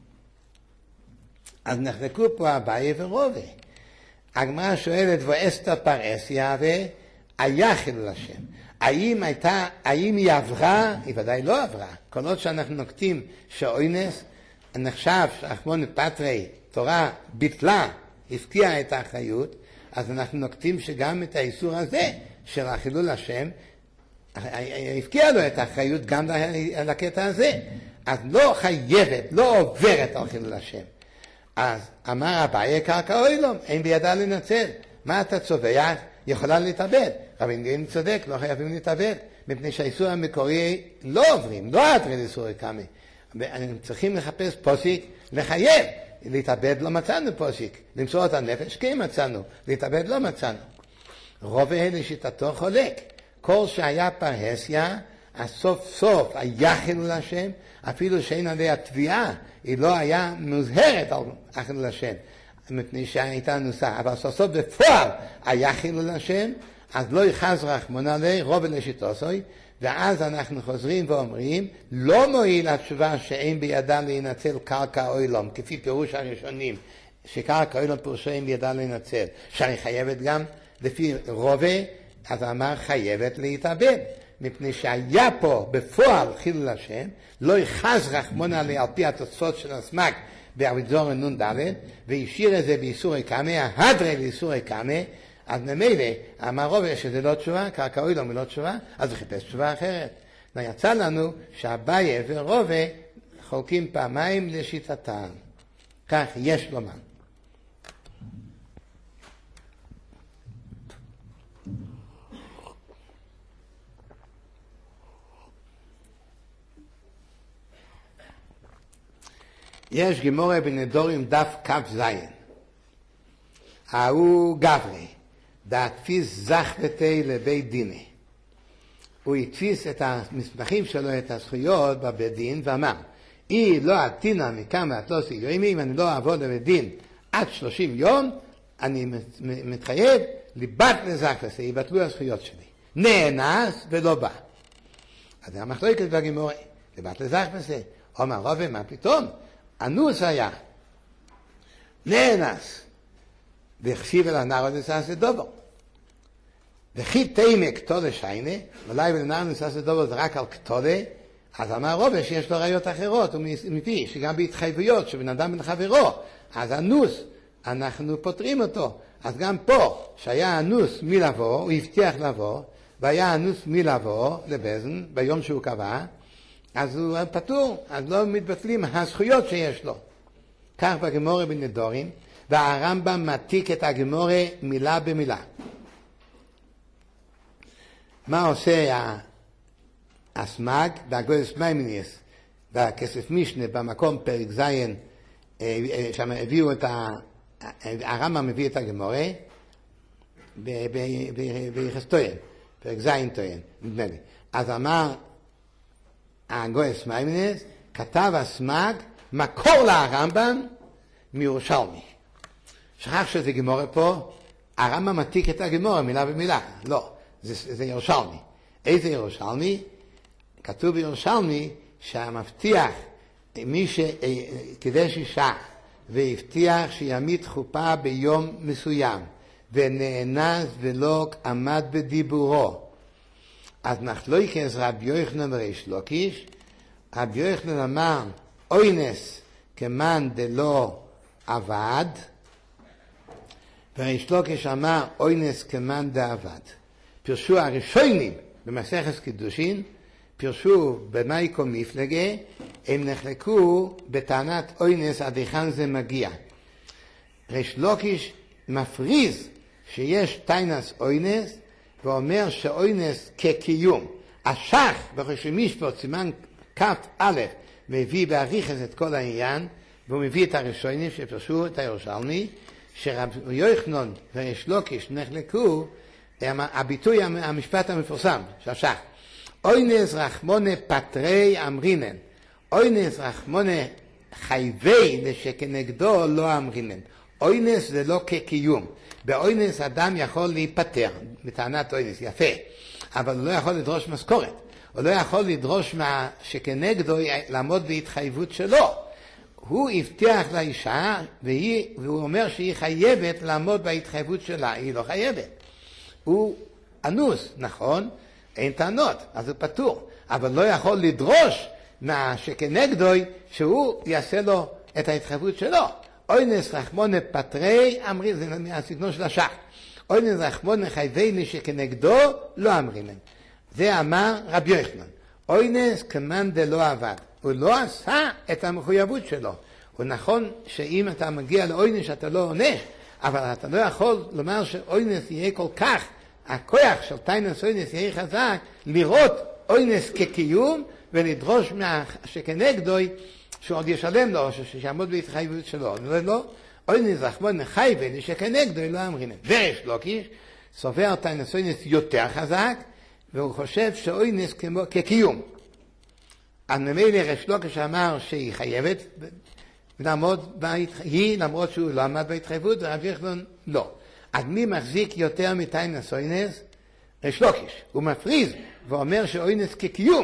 S1: אז נחלקו פה אביי ורובה. הגמרא שואלת, ואסתר פרהסיה והיה חילול השם. האם הייתה, האם היא עברה? היא ודאי לא עברה. כל עוד שאנחנו נוקטים שאונס, נחשב שרחמנא פטרי, תורה ביטלה, הפקיעה את האחריות, אז אנחנו נוקטים שגם את האיסור הזה של החילול השם, הפקיעה לו את האחריות גם לקטע הזה. אז לא חייבת, לא עוברת על חילול השם. אז אמר אביי קרקע אוילום, אין בידה לנצל. מה אתה צובע? יכולה להתאבד. רבי ניוני צודק, לא חייבים להתאבד, מפני שהאיסור המקורי לא עוברים, לא אדרי לאיסור הקמא. צריכים לחפש פוסיק, לחייב. להתאבד לא מצאנו פוסיק. למסור את הנפש כן מצאנו, להתאבד לא מצאנו. רובה לשיטתו חולק. כל שהיה פרהסיה, הסוף סוף היה חילול השם, אפילו שאין עליה תביעה, היא לא היה מוזהרת על חילול השם, מפני שהייתה נוסעה, אבל סוף סוף בפועל היה חילול השם, אז לא יחז רחמנא עליי, רובה לשיטתו, ואז אנחנו חוזרים ואומרים, לא מועיל התשובה שאין בידה להינצל קרקע אוילום, כפי פירוש הראשונים, שקרקע אוילום פירושו אין בידה להינצל, שאני חייבת גם, לפי רובה, אז אמר חייבת להתאבד, מפני שהיה פה בפועל חילול השם, לא יחז רחמנא עליי על פי התוספות של הסמ"ק באביזורי נון ד' והשאיר את זה באיסור הקמא, ההדרי לאיסור הקמא, אז ממילא אמר רובה שזה לא תשובה, קרקע אוילום היא לא תשובה, אז הוא חיפש תשובה אחרת. ויצא לנו שאביי ורובה חולקים פעמיים לשיטתם. כך יש לומר. יש גמורה בנדורים דף כף זין. ההוא גברי, דאתפיס זכבתי לבית דיני. הוא התפיס את המסמכים שלו, את הזכויות בבית דין, ואמר, אי לא עתינה מכמה את לא סיגרימי, אם אני לא אעבוד לבית דין עד שלושים יום, אני מתחייב לבת לזכבתי, יבטלו הזכויות שלי. נאנס ולא בא. אז זה המחלוקת בגמורה, לבת לזכבתי. אומר רובה, מה פתאום? אנוס היה, נאנס, והחשיב אל הנער עוד לסעשה דובר. וכי תימה כתודה שיינה, אולי ולנער לסעשה דובר זה רק על כתודה, אז אמר רובה שיש לו ראיות אחרות, הוא מביא שגם בהתחייבויות שבן אדם בן חברו, אז אנוס, אנחנו פותרים אותו. אז גם פה, שהיה אנוס מלבוא, הוא הבטיח לבוא, והיה אנוס מלבוא לבזן ביום שהוא קבע, אז הוא פטור, אז לא מתבטלים הזכויות שיש לו. כך בגמורה בנדורים, והרמב"ם מעתיק את הגמורה מילה במילה. מה עושה הסמ"ג והגויס מיימניס והכסף משנה במקום פרק זין, שם הביאו את ה... הרמב"ם מביא את הגמורה ביחס טוען, פרק זין טוען, נדמה לי. אז אמר הגויס מיימניס, כתב הסמ"ג מקור להרמב"ם מירושלמי. שכח שזה גמורה פה, הרמב"ם מעתיק את הגמורה מילה במילה. לא, זה, זה ירושלמי. איזה ירושלמי? כתוב בירושלמי שהמבטיח, מי שקידש אישה והבטיח שימית חופה ביום מסוים ונאנס ולא עמד בדיבורו, אז מחלוקת רבי יוחנן וריש לקיש. רבי יוחנן אמר אונס כמאן דלא עבד, וריש לקיש אמר אונס כמאן דעבד. פירשו הראשונים במסכת קידושין, פירשו במייקו מפלגה, הם נחלקו בטענת אונס עד היכן זה מגיע. ריש לקיש מפריז שיש טענת אונס, ואומר שאונס כקיום. השח בחושי משפט סימן כף א' מביא בעריכת את כל העניין, והוא מביא את הראשונים שפרשו את הירושלמי, שרבי יוחנן וריש לקיש נחלקו, הביטוי המשפט המפורסם של השח. אונס רחמונה פטרי אמרינן, אונס רחמונה חייבי לשכנגדו לא אמרינן. אונס זה לא כקיום. באונס אדם יכול להיפטר בטענת אונס, יפה, אבל הוא לא יכול לדרוש משכורת, הוא לא יכול לדרוש מה שכנגדו לעמוד בהתחייבות שלו. הוא הבטיח לאישה והיא, והוא אומר שהיא חייבת לעמוד בהתחייבות שלה, היא לא חייבת. הוא אנוס, נכון, אין טענות, אז הוא פטור, אבל לא יכול לדרוש מה שכנגדו שהוא יעשה לו את ההתחייבות שלו. אונס רחמונה פטרי אמרינן, זה מהסגנון של השח. אונס רחמונה חייבי שכנגדו לא אמרינן. זה אמר רבי יוחנן. אונס כמאן דלא עבד. הוא לא עשה את המחויבות שלו. הוא נכון שאם אתה מגיע לאונס אתה לא עונש, אבל אתה לא יכול לומר שאונס יהיה כל כך, הכוח של טענת אונס יהיה חזק, לראות אונס כקיום ולדרוש מה שכנגדו שהוא עוד ישלם לו, שיעמוד בהתחייבות שלו. לא, אונס רחמונה חייבי שכנגדו לא אמרינן. וריש לקיש סובר טענת אונס יותר חזק, והוא חושב שאונס כקיום. אז ממילא ריש לקיש אמר שהיא חייבת לעמוד, היא למרות שהוא לא עמד בהתחייבות, ורבי יוחנן לא. אז מי מחזיק יותר מטענת אונס? ריש לקיש. הוא מפריז ואומר שאונס כקיום.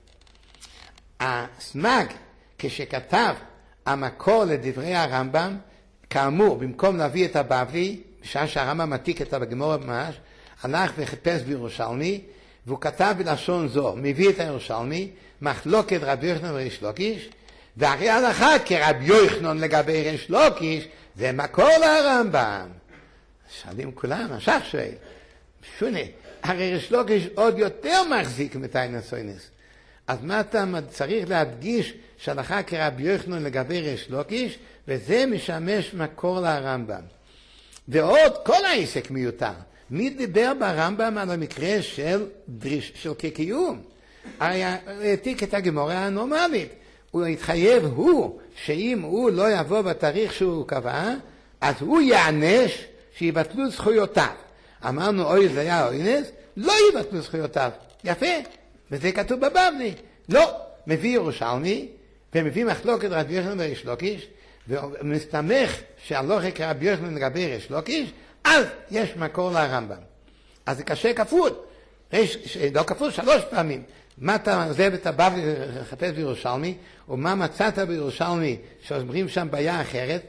S1: הסמ"ג כשכתב המקור לדברי הרמב"ם, כאמור, במקום להביא את הבבלי, בשעה שהרמב"ם מעתיק את הגמרא ממש, הלך וחיפש בירושלמי, והוא כתב בלשון זו, מביא את הירושלמי, מחלוקת רבי יוחנן וריש לקיש, והרי הלכה כרבי יוחנן לגבי ריש לקיש, זה מקור לרמב"ם. שואלים כולם, השח שואל, שונה, הרי ריש לקיש עוד יותר מחזיק מטענת אונס. אז מה אתה צריך להדגיש שהלכה כרבי יוחנן לגבי ריש לקיש, וזה משמש מקור לרמב"ם. ועוד כל העסק מיותר. מי דיבר ברמב"ם על המקרה של דריש, של כקיום? הרי העתיק את הגמרא הנורמלית. הוא התחייב הוא, שאם הוא לא יבוא בתאריך שהוא קבע, אז הוא יענש שיבטלו זכויותיו. אמרנו אוי זה היה אונס, לא יבטלו זכויותיו. יפה, וזה כתוב בבבלי. לא, מביא ירושלמי, ומביא מחלוקת רבי יוחנן וריש לקיש, ומסתמך שהלכה כרבי יוחנן לגבי ריש לקיש, אז יש מקור לרמב"ם. אז זה קשה כפול, לא כפול שלוש פעמים. מה אתה עוזב את הבבלי לחפש בירושלמי, ומה מצאת בירושלמי שאומרים שם בעיה אחרת,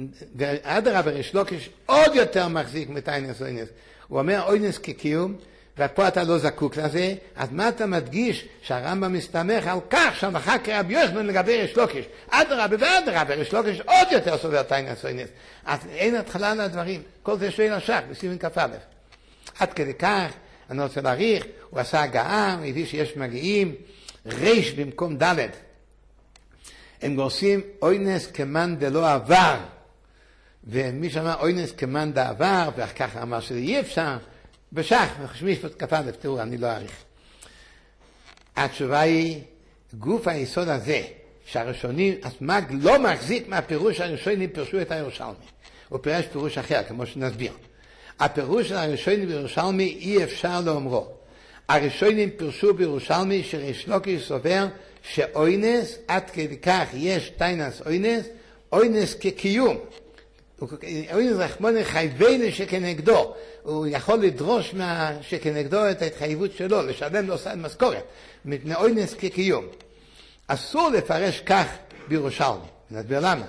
S1: שאדרבה ריש לקיש עוד יותר מחזיק מטענת אונס. הוא אומר אונס כקיום, ופה אתה לא זקוק לזה, אז מה אתה מדגיש שהרמב"ם מסתמך על כך שהמחק רבי יוחנן לגבי ריש לוקיש? אדרבה ואדרבה, ריש לוקיש עוד יותר סובר טיינס אוינס. אז אין התחלה לדברים, כל זה שואל השח, בסימן כ"א. עד כדי כך, אני רוצה להעריך, הוא עשה הגעה, הוא הביא שיש מגיעים, ריש במקום ד'. הם גורסים אוינס כמן דלא עבר, ומי שאמר אוינס כמן דעבר, וככה אמר שזה אי אפשר, בשח, וחשמיש פה כ"א, תראו, אני לא אעריך. התשובה היא, גוף היסוד הזה, שהראשונים, הסמ"ג לא מחזיק מהפירוש הראשונים פירשו את הירושלמי. הוא פירש פירוש אחר, כמו שנסביר. הפירוש של הראשונים בירושלמי אי אפשר לאומרו. הראשונים פירשו בירושלמי שריש לוקיש סובר שאוינס, עד כדי כך יש טיינס אוינס, אוינס כקיום. אוינס רחמון חייבנו שכנגדו. הוא יכול לדרוש מה שכנגדו את ההתחייבות שלו, לשלם לו סעד משכורת, מפני אוינס כקיום. אסור לפרש כך בירושלמי. נסביר למה.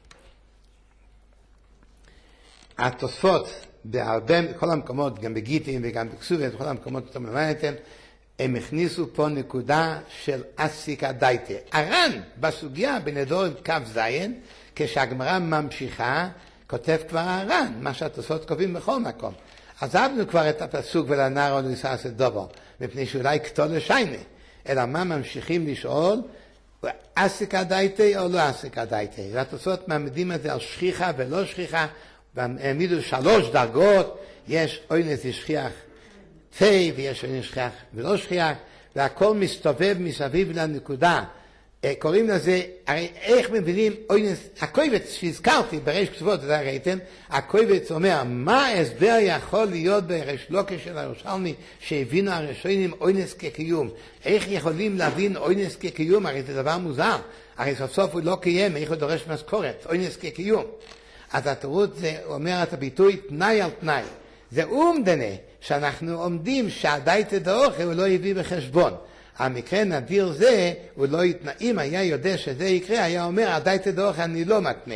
S1: התוספות בהרבה, בכל המקומות, גם בגיטין וגם בכסובים, בכל המקומות שאתם למדתם, הם הכניסו פה נקודה של אסיקה דייטה. הר"ן בסוגיה בנדורים כ' ז', כשהגמרא ממשיכה, כותב כבר הר"ן, מה שהתוספות קובעים בכל מקום. עזבנו כבר את הפסוק ולנער עוד ניסה לעשות דובר, מפני שאולי כתוב לשיינה, אלא מה ממשיכים לשאול, אסיקה דייטה או לא אסיקה דייטה. והתוספות מעמידים את זה על שכיחה ולא שכיחה, והעמידו שלוש דרגות, יש אוינס שכיח תהי ויש אוינס שכיח ולא שכיח, והכל מסתובב מסביב לנקודה. קוראים לזה, הרי איך מבינים אוינס, הקויבץ שהזכרתי בריש כתובות, זה ראיתם, הקויבץ אומר, מה ההסבר יכול להיות בריש לוקיש של הירושלמי שהבינו הראשונים אוינס כקיום? איך יכולים להבין אוינס כקיום? הרי זה דבר מוזר, הרי סוף סוף הוא לא קיים, איך הוא דורש משכורת, אוינס כקיום. אז התירוץ זה אומר את הביטוי תנאי על תנאי. זה אומדנה שאנחנו עומדים שהדייטה דאוכל הוא לא הביא בחשבון. המקרה נדיר זה, הוא לא יתנא, אם היה יודע שזה יקרה, היה אומר, הדייטה דאוכל אני לא מתנה.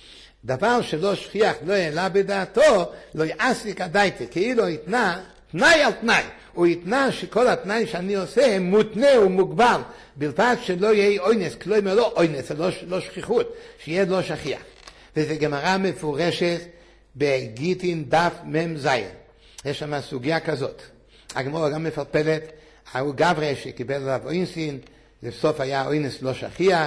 S1: דבר שלא שכיח לא העלה בדעתו, לא יעסיק הדייטה, כאילו יתנא תנאי על תנאי. הוא יתנא שכל התנאי שאני עושה מותנה ומוגבל, בלבד שלא יהיה אוינס, כלומר לא אוינס, זה לא, לא שכיחות, שיהיה לא שכיח. וזה גמרא מפורשת בגיטין דף מם זין. יש שם סוגיה כזאת. הגמרא גם מפלפלת, הוא גברי שקיבל עליו אוינסין, בסוף היה אוינס לא שכיח,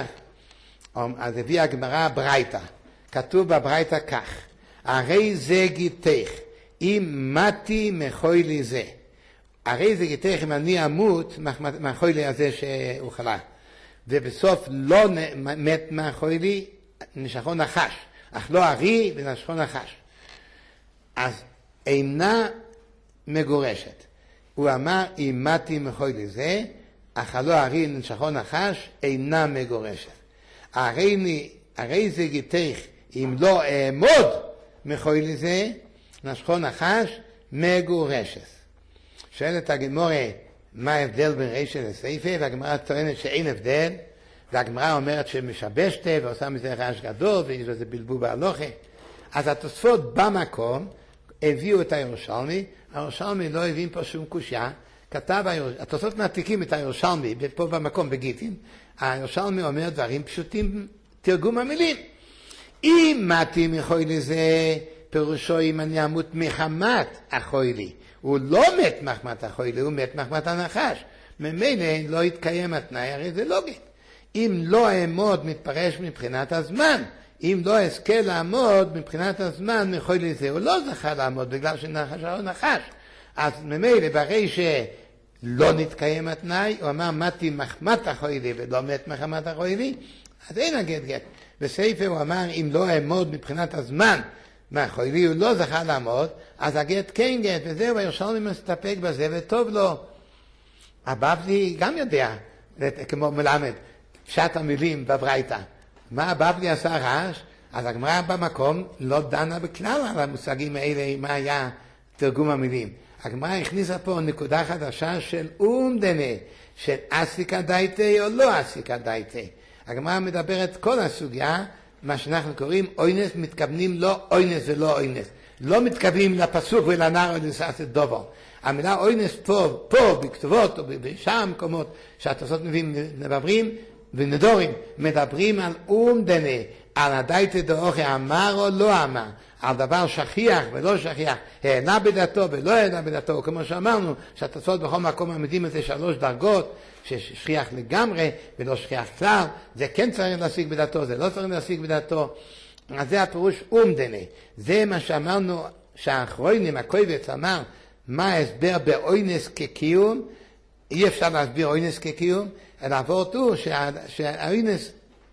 S1: אז הביא הגמרא ברייתא. כתוב בברייתא כך, הרי זה גיתך, אם מתי מחוי לי זה. הרי זה גיתך אם אני אמות מחוי לי הזה שהוא חלה. ובסוף לא מת מחוי לי, נשכו נחש. אך לא ארי ונשכו נחש. אז אינה מגורשת. הוא אמר, אם מתי מחוי לזה, אך לא ארי נשכו נחש, אינה מגורשת. הרי, הרי זה גיתך, אם לא אעמוד מחוי לזה, נשכו נחש, מגורשת. שואלת הגמרא, מה ההבדל בין רישא לסיפא? והגמרא טוענת שאין הבדל. והגמרא אומרת שמשבשת ועושה מזה רעש גדול ויש לזה בלבול בהלוכה. אז התוספות במקום הביאו את הירושלמי, הירושלמי לא הבין פה שום קושיה, כתב, התוספות מעתיקים את הירושלמי פה במקום בגיטין, הירושלמי אומר דברים פשוטים, תרגום המילים. אם מתי מחוי לזה, פירושו אם אני אמות מחמת החוי לי. הוא לא מת מחמת החוי לי, הוא מת מחמת הנחש. ממילא לא יתקיים התנאי, הרי זה לוגי. אם לא אעמוד מתפרש מבחינת הזמן, אם לא אזכה לעמוד מבחינת הזמן, מחוי לזה, הוא לא זכה לעמוד בגלל שנחש או נחש. אז ממילא, ברי שלא נתקיים התנאי, הוא אמר, מתי מחמת החוי לי ולא מת מחמת החוי לי, אז אין הגט גט. בספר הוא אמר, אם לא אעמוד מבחינת הזמן, מהחוי לי הוא לא זכה לעמוד, אז הגט כן גט, וזהו, הירושלמי מסתפק בזה, וטוב לו. הבבלי גם יודע, כמו מלמד, פשט המילים בברייתא. מה הבבלי עשה רעש? אז הגמרא במקום לא דנה בכלל על המושגים האלה, מה היה תרגום המילים. הגמרא הכניסה פה נקודה חדשה של אומדנה, של אסיקה דייטה או לא אסיקה דייטה. הגמרא מדברת כל הסוגיה, מה שאנחנו קוראים אוינס, מתכוונים לא אוינס ולא אוינס. לא מתכוונים לפסוק ולנער ולסעשת דובר. המילה אוינס פה, פה, בכתובות, או בשאר המקומות שהתוספות מביאים, מדברים ונדורים, מדברים על אומדנה, על הדייתא דאוכי אמר או לא אמר, על דבר שכיח ולא שכיח, העלה בדעתו ולא העלה בדעתו, כמו שאמרנו, שהתוספות בכל מקום מעמידים את זה שלוש דרגות, ששכיח לגמרי ולא שכיח כלל, זה כן צריך להשיג בדעתו, זה לא צריך להשיג בדעתו, אז זה הפירוש אומדנה. זה מה שאמרנו, שהאחרונים, הקויבץ אמר, מה ההסבר באוינס כקיום, אי אפשר להסביר אוינס כקיום, אלא עבורת הוא שהאוינס,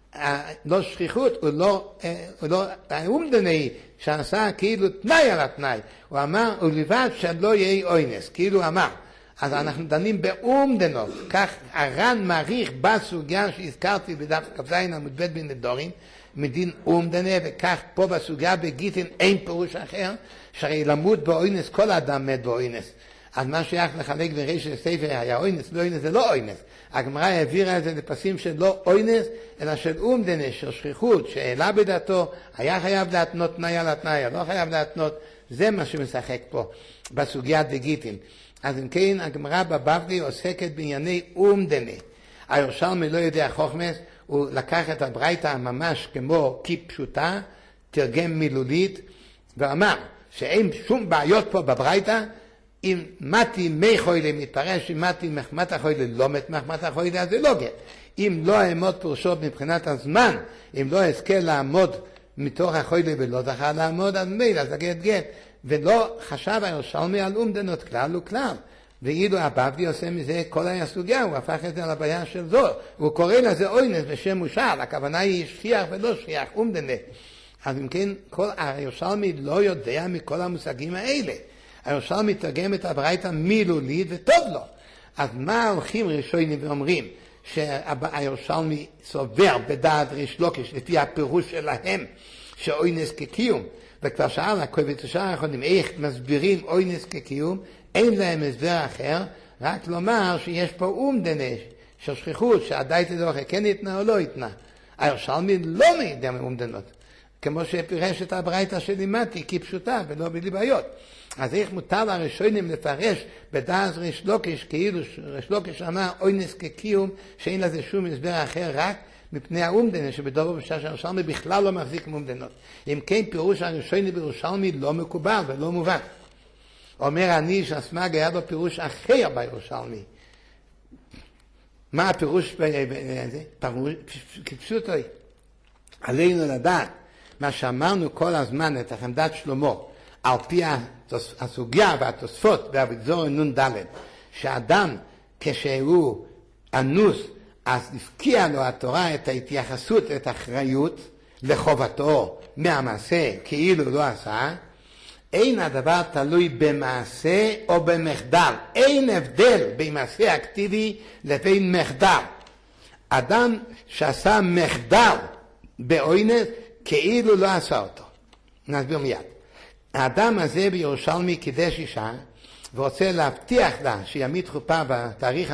S1: לא שכיחות, הוא לא, הוא לא, האומדנה שעשה כאילו תנאי על התנאי, הוא אמר, הוא לבד שלא יהיה אוינס, כאילו אמר, אז אנחנו דנים באומדנות, כך הר"ן מעריך בסוגיה שהזכרתי בדף כ"ז עמוד ב' בנדורים, מדין אומדנה, וכך פה בסוגיה בגיטין אין פירוש אחר, שהרי למות באוינס, כל האדם מת באוינס. אז מה שייך לחלק וריש של ספר היה אוינס, לא אוינס, זה לא אוינס. הגמרא העבירה את זה לפסים של לא אוינס, אלא של אומדנה, של שכיחות, שהעלה בדעתו, היה חייב להתנות תנאי על התנאי, לא חייב להתנות, זה מה שמשחק פה, בסוגיית דגיטין. אז אם כן, הגמרא בבבלי עוסקת בענייני אומדנה. הירושלמי לא יודע חוכמס, הוא לקח את הברייתא ממש כמו כפשוטה, תרגם מילולית, ואמר שאין שום בעיות פה בברייתא, אם מתי מי חוילה מתפרש, אם מתי מחמת החוילה לא מת מחמת החוילה, אז זה לא גט. אם לא אעמוד פירושו מבחינת הזמן, אם לא אזכה לעמוד מתוך החוילה ולא זכה לעמוד, אז מיל, אז הגט גט. ולא חשב הירושלמי על אומדנות כלל וכלל. ואילו הבבלי עושה מזה כל הסוגיה, הוא הפך את זה לבעיה של זו. הוא קורא לזה אוינס בשם מושל, הכוונה היא שכיח ולא שכיח, אומדנה. אז אם כן, כל, הירושלמי לא יודע מכל המושגים האלה. הירושלמי תרגם את הברייתא מילולית וטוב לו. אז מה הולכים ראשונים ואומרים? שהירושלמי סובר בדעת ריש לוקיש לפי הפירוש שלהם שאוינס כקיום. וכבר שאל הקויבץ ושאר האחרונים איך מסבירים אוינס כקיום, אין להם הסבר אחר, רק לומר שיש פה אומדנה של שכיחות, שהדייתא דאוכי כן יתנה או לא יתנה. הירושלמי לא מידע מאומדנות, כמו שפירש את הברייתא שלימדתי כפשוטה ולא בלי בעיות. אז איך מותר לראשונים לפרש בדעת ריש לוקיש, כאילו ריש לוקיש אמר אוינס כקיום, שאין לזה שום הסבר אחר, רק מפני האומדנה שבדובו בשעה שהירושלמי בכלל לא מחזיק מאומדנות. אם כן, פירוש הראשוני בירושלמי לא מקובל ולא מובן. אומר אני שהסמ"ג היה לו פירוש אחר בירושלמי. מה הפירוש בזה? כפשוטו, עלינו לדעת מה שאמרנו כל הזמן את החמדת שלמה, על פי הסוגיה והתוספות באביזור נון ד', שאדם כשהוא אנוס, אז הפקיע לו התורה את ההתייחסות, את האחריות לחובתו מהמעשה כאילו לא עשה, אין הדבר תלוי במעשה או במחדל. אין הבדל בין מעשה אקטיבי לבין מחדל. אדם שעשה מחדל באוינס כאילו לא עשה אותו. נסביר מיד. האדם הזה בירושלמי קידש אישה ורוצה להבטיח לה שימית חופה בתאריך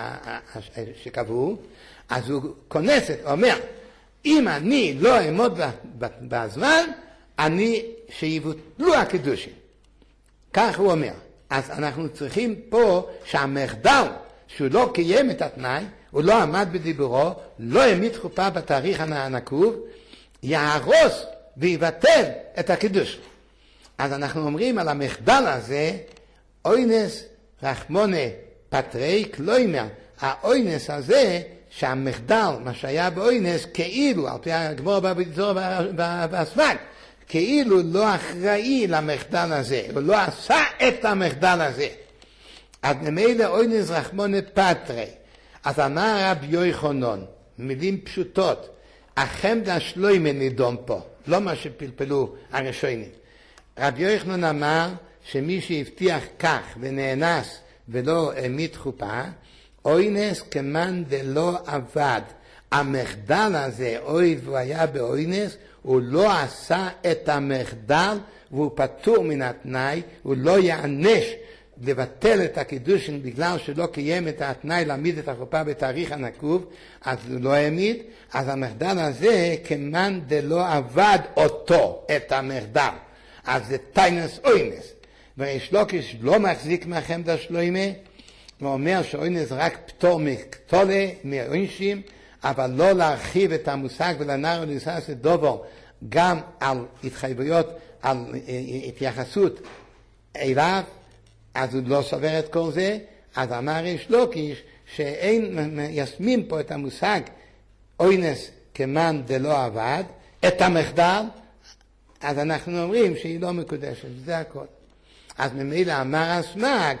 S1: שקבעו, אז הוא כונס את, אומר, אם אני לא אעמוד בזמן, אני שיבוטלו הקידושים. כך הוא אומר. אז אנחנו צריכים פה שהמחדל, שהוא לא קיים את התנאי, הוא לא עמד בדיבורו, לא העמיד חופה בתאריך הנקוב, יהרוס ויבטל את הקידוש. אז אנחנו אומרים על המחדל הזה, אוינס רחמונה פטרי, כלומר, האוינס הזה, שהמחדל, מה שהיה באוינס, כאילו, על פי הגמור בביצור והסמ"ג, כאילו לא אחראי למחדל הזה, הוא לא עשה את המחדל הזה. אז ממילא אוינס רחמונה פטרי. אז אמר רב יוחנן, מילים פשוטות, החמדה שלוימה נידון פה, לא מה שפלפלו הראשונים. רב יוחנן אמר שמי שהבטיח כך ונאנס ולא העמיד חופה, אוינס כמן דלא עבד. המחדל הזה, אוי והוא היה באוינס, הוא לא עשה את המחדל והוא פטור מן התנאי, הוא לא יענש לבטל את הקידושין בגלל שלא קיים את התנאי להעמיד את החופה בתאריך הנקוב, אז הוא לא העמיד, אז המחדל הזה כמן דלא עבד אותו, את המחדל. אז זה טיינס אוינס. וריש לוקיש לא מחזיק מהחמדה שלוימה, ואומר שאונס רק פטור מקטולה, מעונשים, אבל לא להרחיב את המושג ולנער ולנסס את דובו, גם על התחייבויות, על התייחסות אליו, אז הוא לא סובר את כל זה. אז אמר ריש לוקיש שאין מיישמים פה את המושג אונס כמן דלא עבד, את המחדל, אז אנחנו אומרים שהיא לא מקודשת, זה הכל. אז ממילא אמר הסמ"ג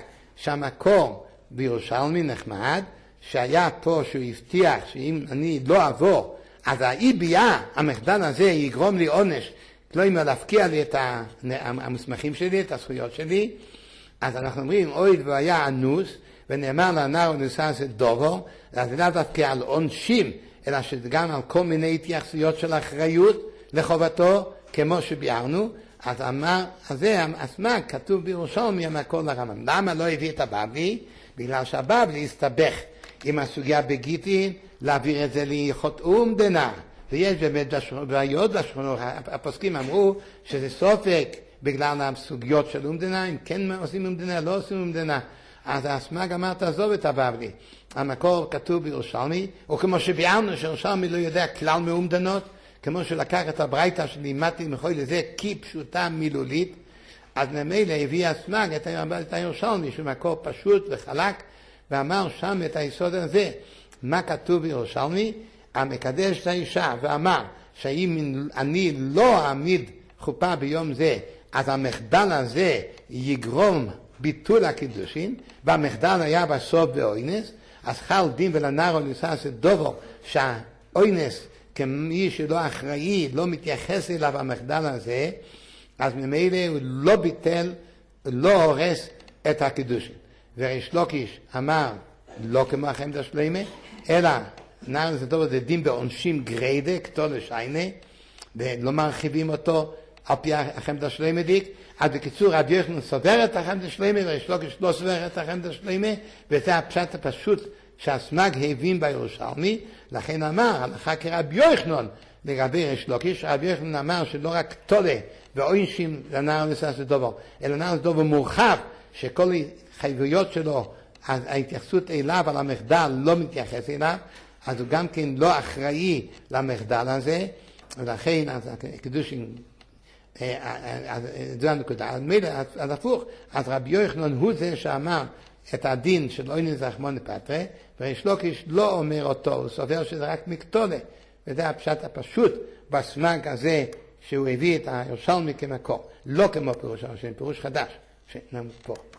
S1: שהמקור בירושלמי נחמד, שהיה פה שהוא הבטיח שאם אני לא אעבור, אז האי ביאה, המחדל הזה יגרום לי עונש, כלומר להפקיע לי את המסמכים שלי, את הזכויות שלי. אז אנחנו אומרים, אוי והיה אנוס, ונאמר לנער ונוסס את דובו, אז לא דווקא על עונשים, אלא שגם על כל מיני התייחסויות של אחריות לחובתו, כמו שביארנו. אז אמר, אז זה הסמ"ג כתוב בירושלמי המקור לרמב"ם. למה לא הביא את הבבלי? בגלל שהבבלי הסתבך עם הסוגיה בגיטין, להעביר את זה להלכות אומדנה. ויש באמת בעיות בשכונות, הפוסקים אמרו שזה סופק בגלל הסוגיות של אומדנה, אם כן עושים אומדנה, לא עושים אומדנה. אז הסמ"ג אמר, תעזוב את הבבלי. המקור כתוב בירושלמי, או כמו שביארנו שירושלמי לא יודע כלל מאומדנות, כמו שלקח את הברייתא שלימדתי מחוי לזה כי פשוטה מילולית, אז ממילא הביא הסמ"ג את הירושלמי שהוא מקור פשוט וחלק, ואמר שם את היסוד הזה. מה כתוב בירושלמי? המקדש את האישה ואמר שאם אני לא אעמיד חופה ביום זה, אז המחדל הזה יגרום ביטול הקידושין, והמחדל היה בסוף באוינס, אז חל דין ולנער ונוסס את דובו שהאוינס כמי שלא אחראי, לא מתייחס אליו המחדל הזה, אז ממילא הוא לא ביטל, לא הורס את הקידושין. וריש לוקיש אמר, לא כמו החמדה שלמה, אלא נער זה דובר זה דין בעונשים גריידה, כתוב לשיינה, ולא מרחיבים אותו על פי החמדה שלמה דיק. אז בקיצור, רבי יוחנן סובר את החמדה שלמה, וריש לוקיש לא סובר את החמדה שלמה, וזה הפשט הפשוט שהסמ"ג הבין בירושלמי. לכן אמר, הלכה כרבי יוחנן לגבי ריש לוקיש, רבי יוחנן אמר שלא רק תולה ועונשים לנער נסס לדובר, אלא נער לדובר מורחב, שכל החייבויות שלו, ההתייחסות אליו על המחדל לא מתייחס אליו, אז הוא גם כן לא אחראי למחדל הזה, ולכן אז הקידושין, זו הנקודה. אז הפוך, אז רבי יוחנן הוא זה שאמר את הדין של אונס רחמונא פטריה, וריש לוקיש לא אומר אותו, הוא סובר שזה רק מקטולה, וזה הפשט הפשוט בסמ"ג הזה שהוא הביא את הירושלמי כמקור, לא כמו פירוש הראשון, פירוש חדש שנאמר פה.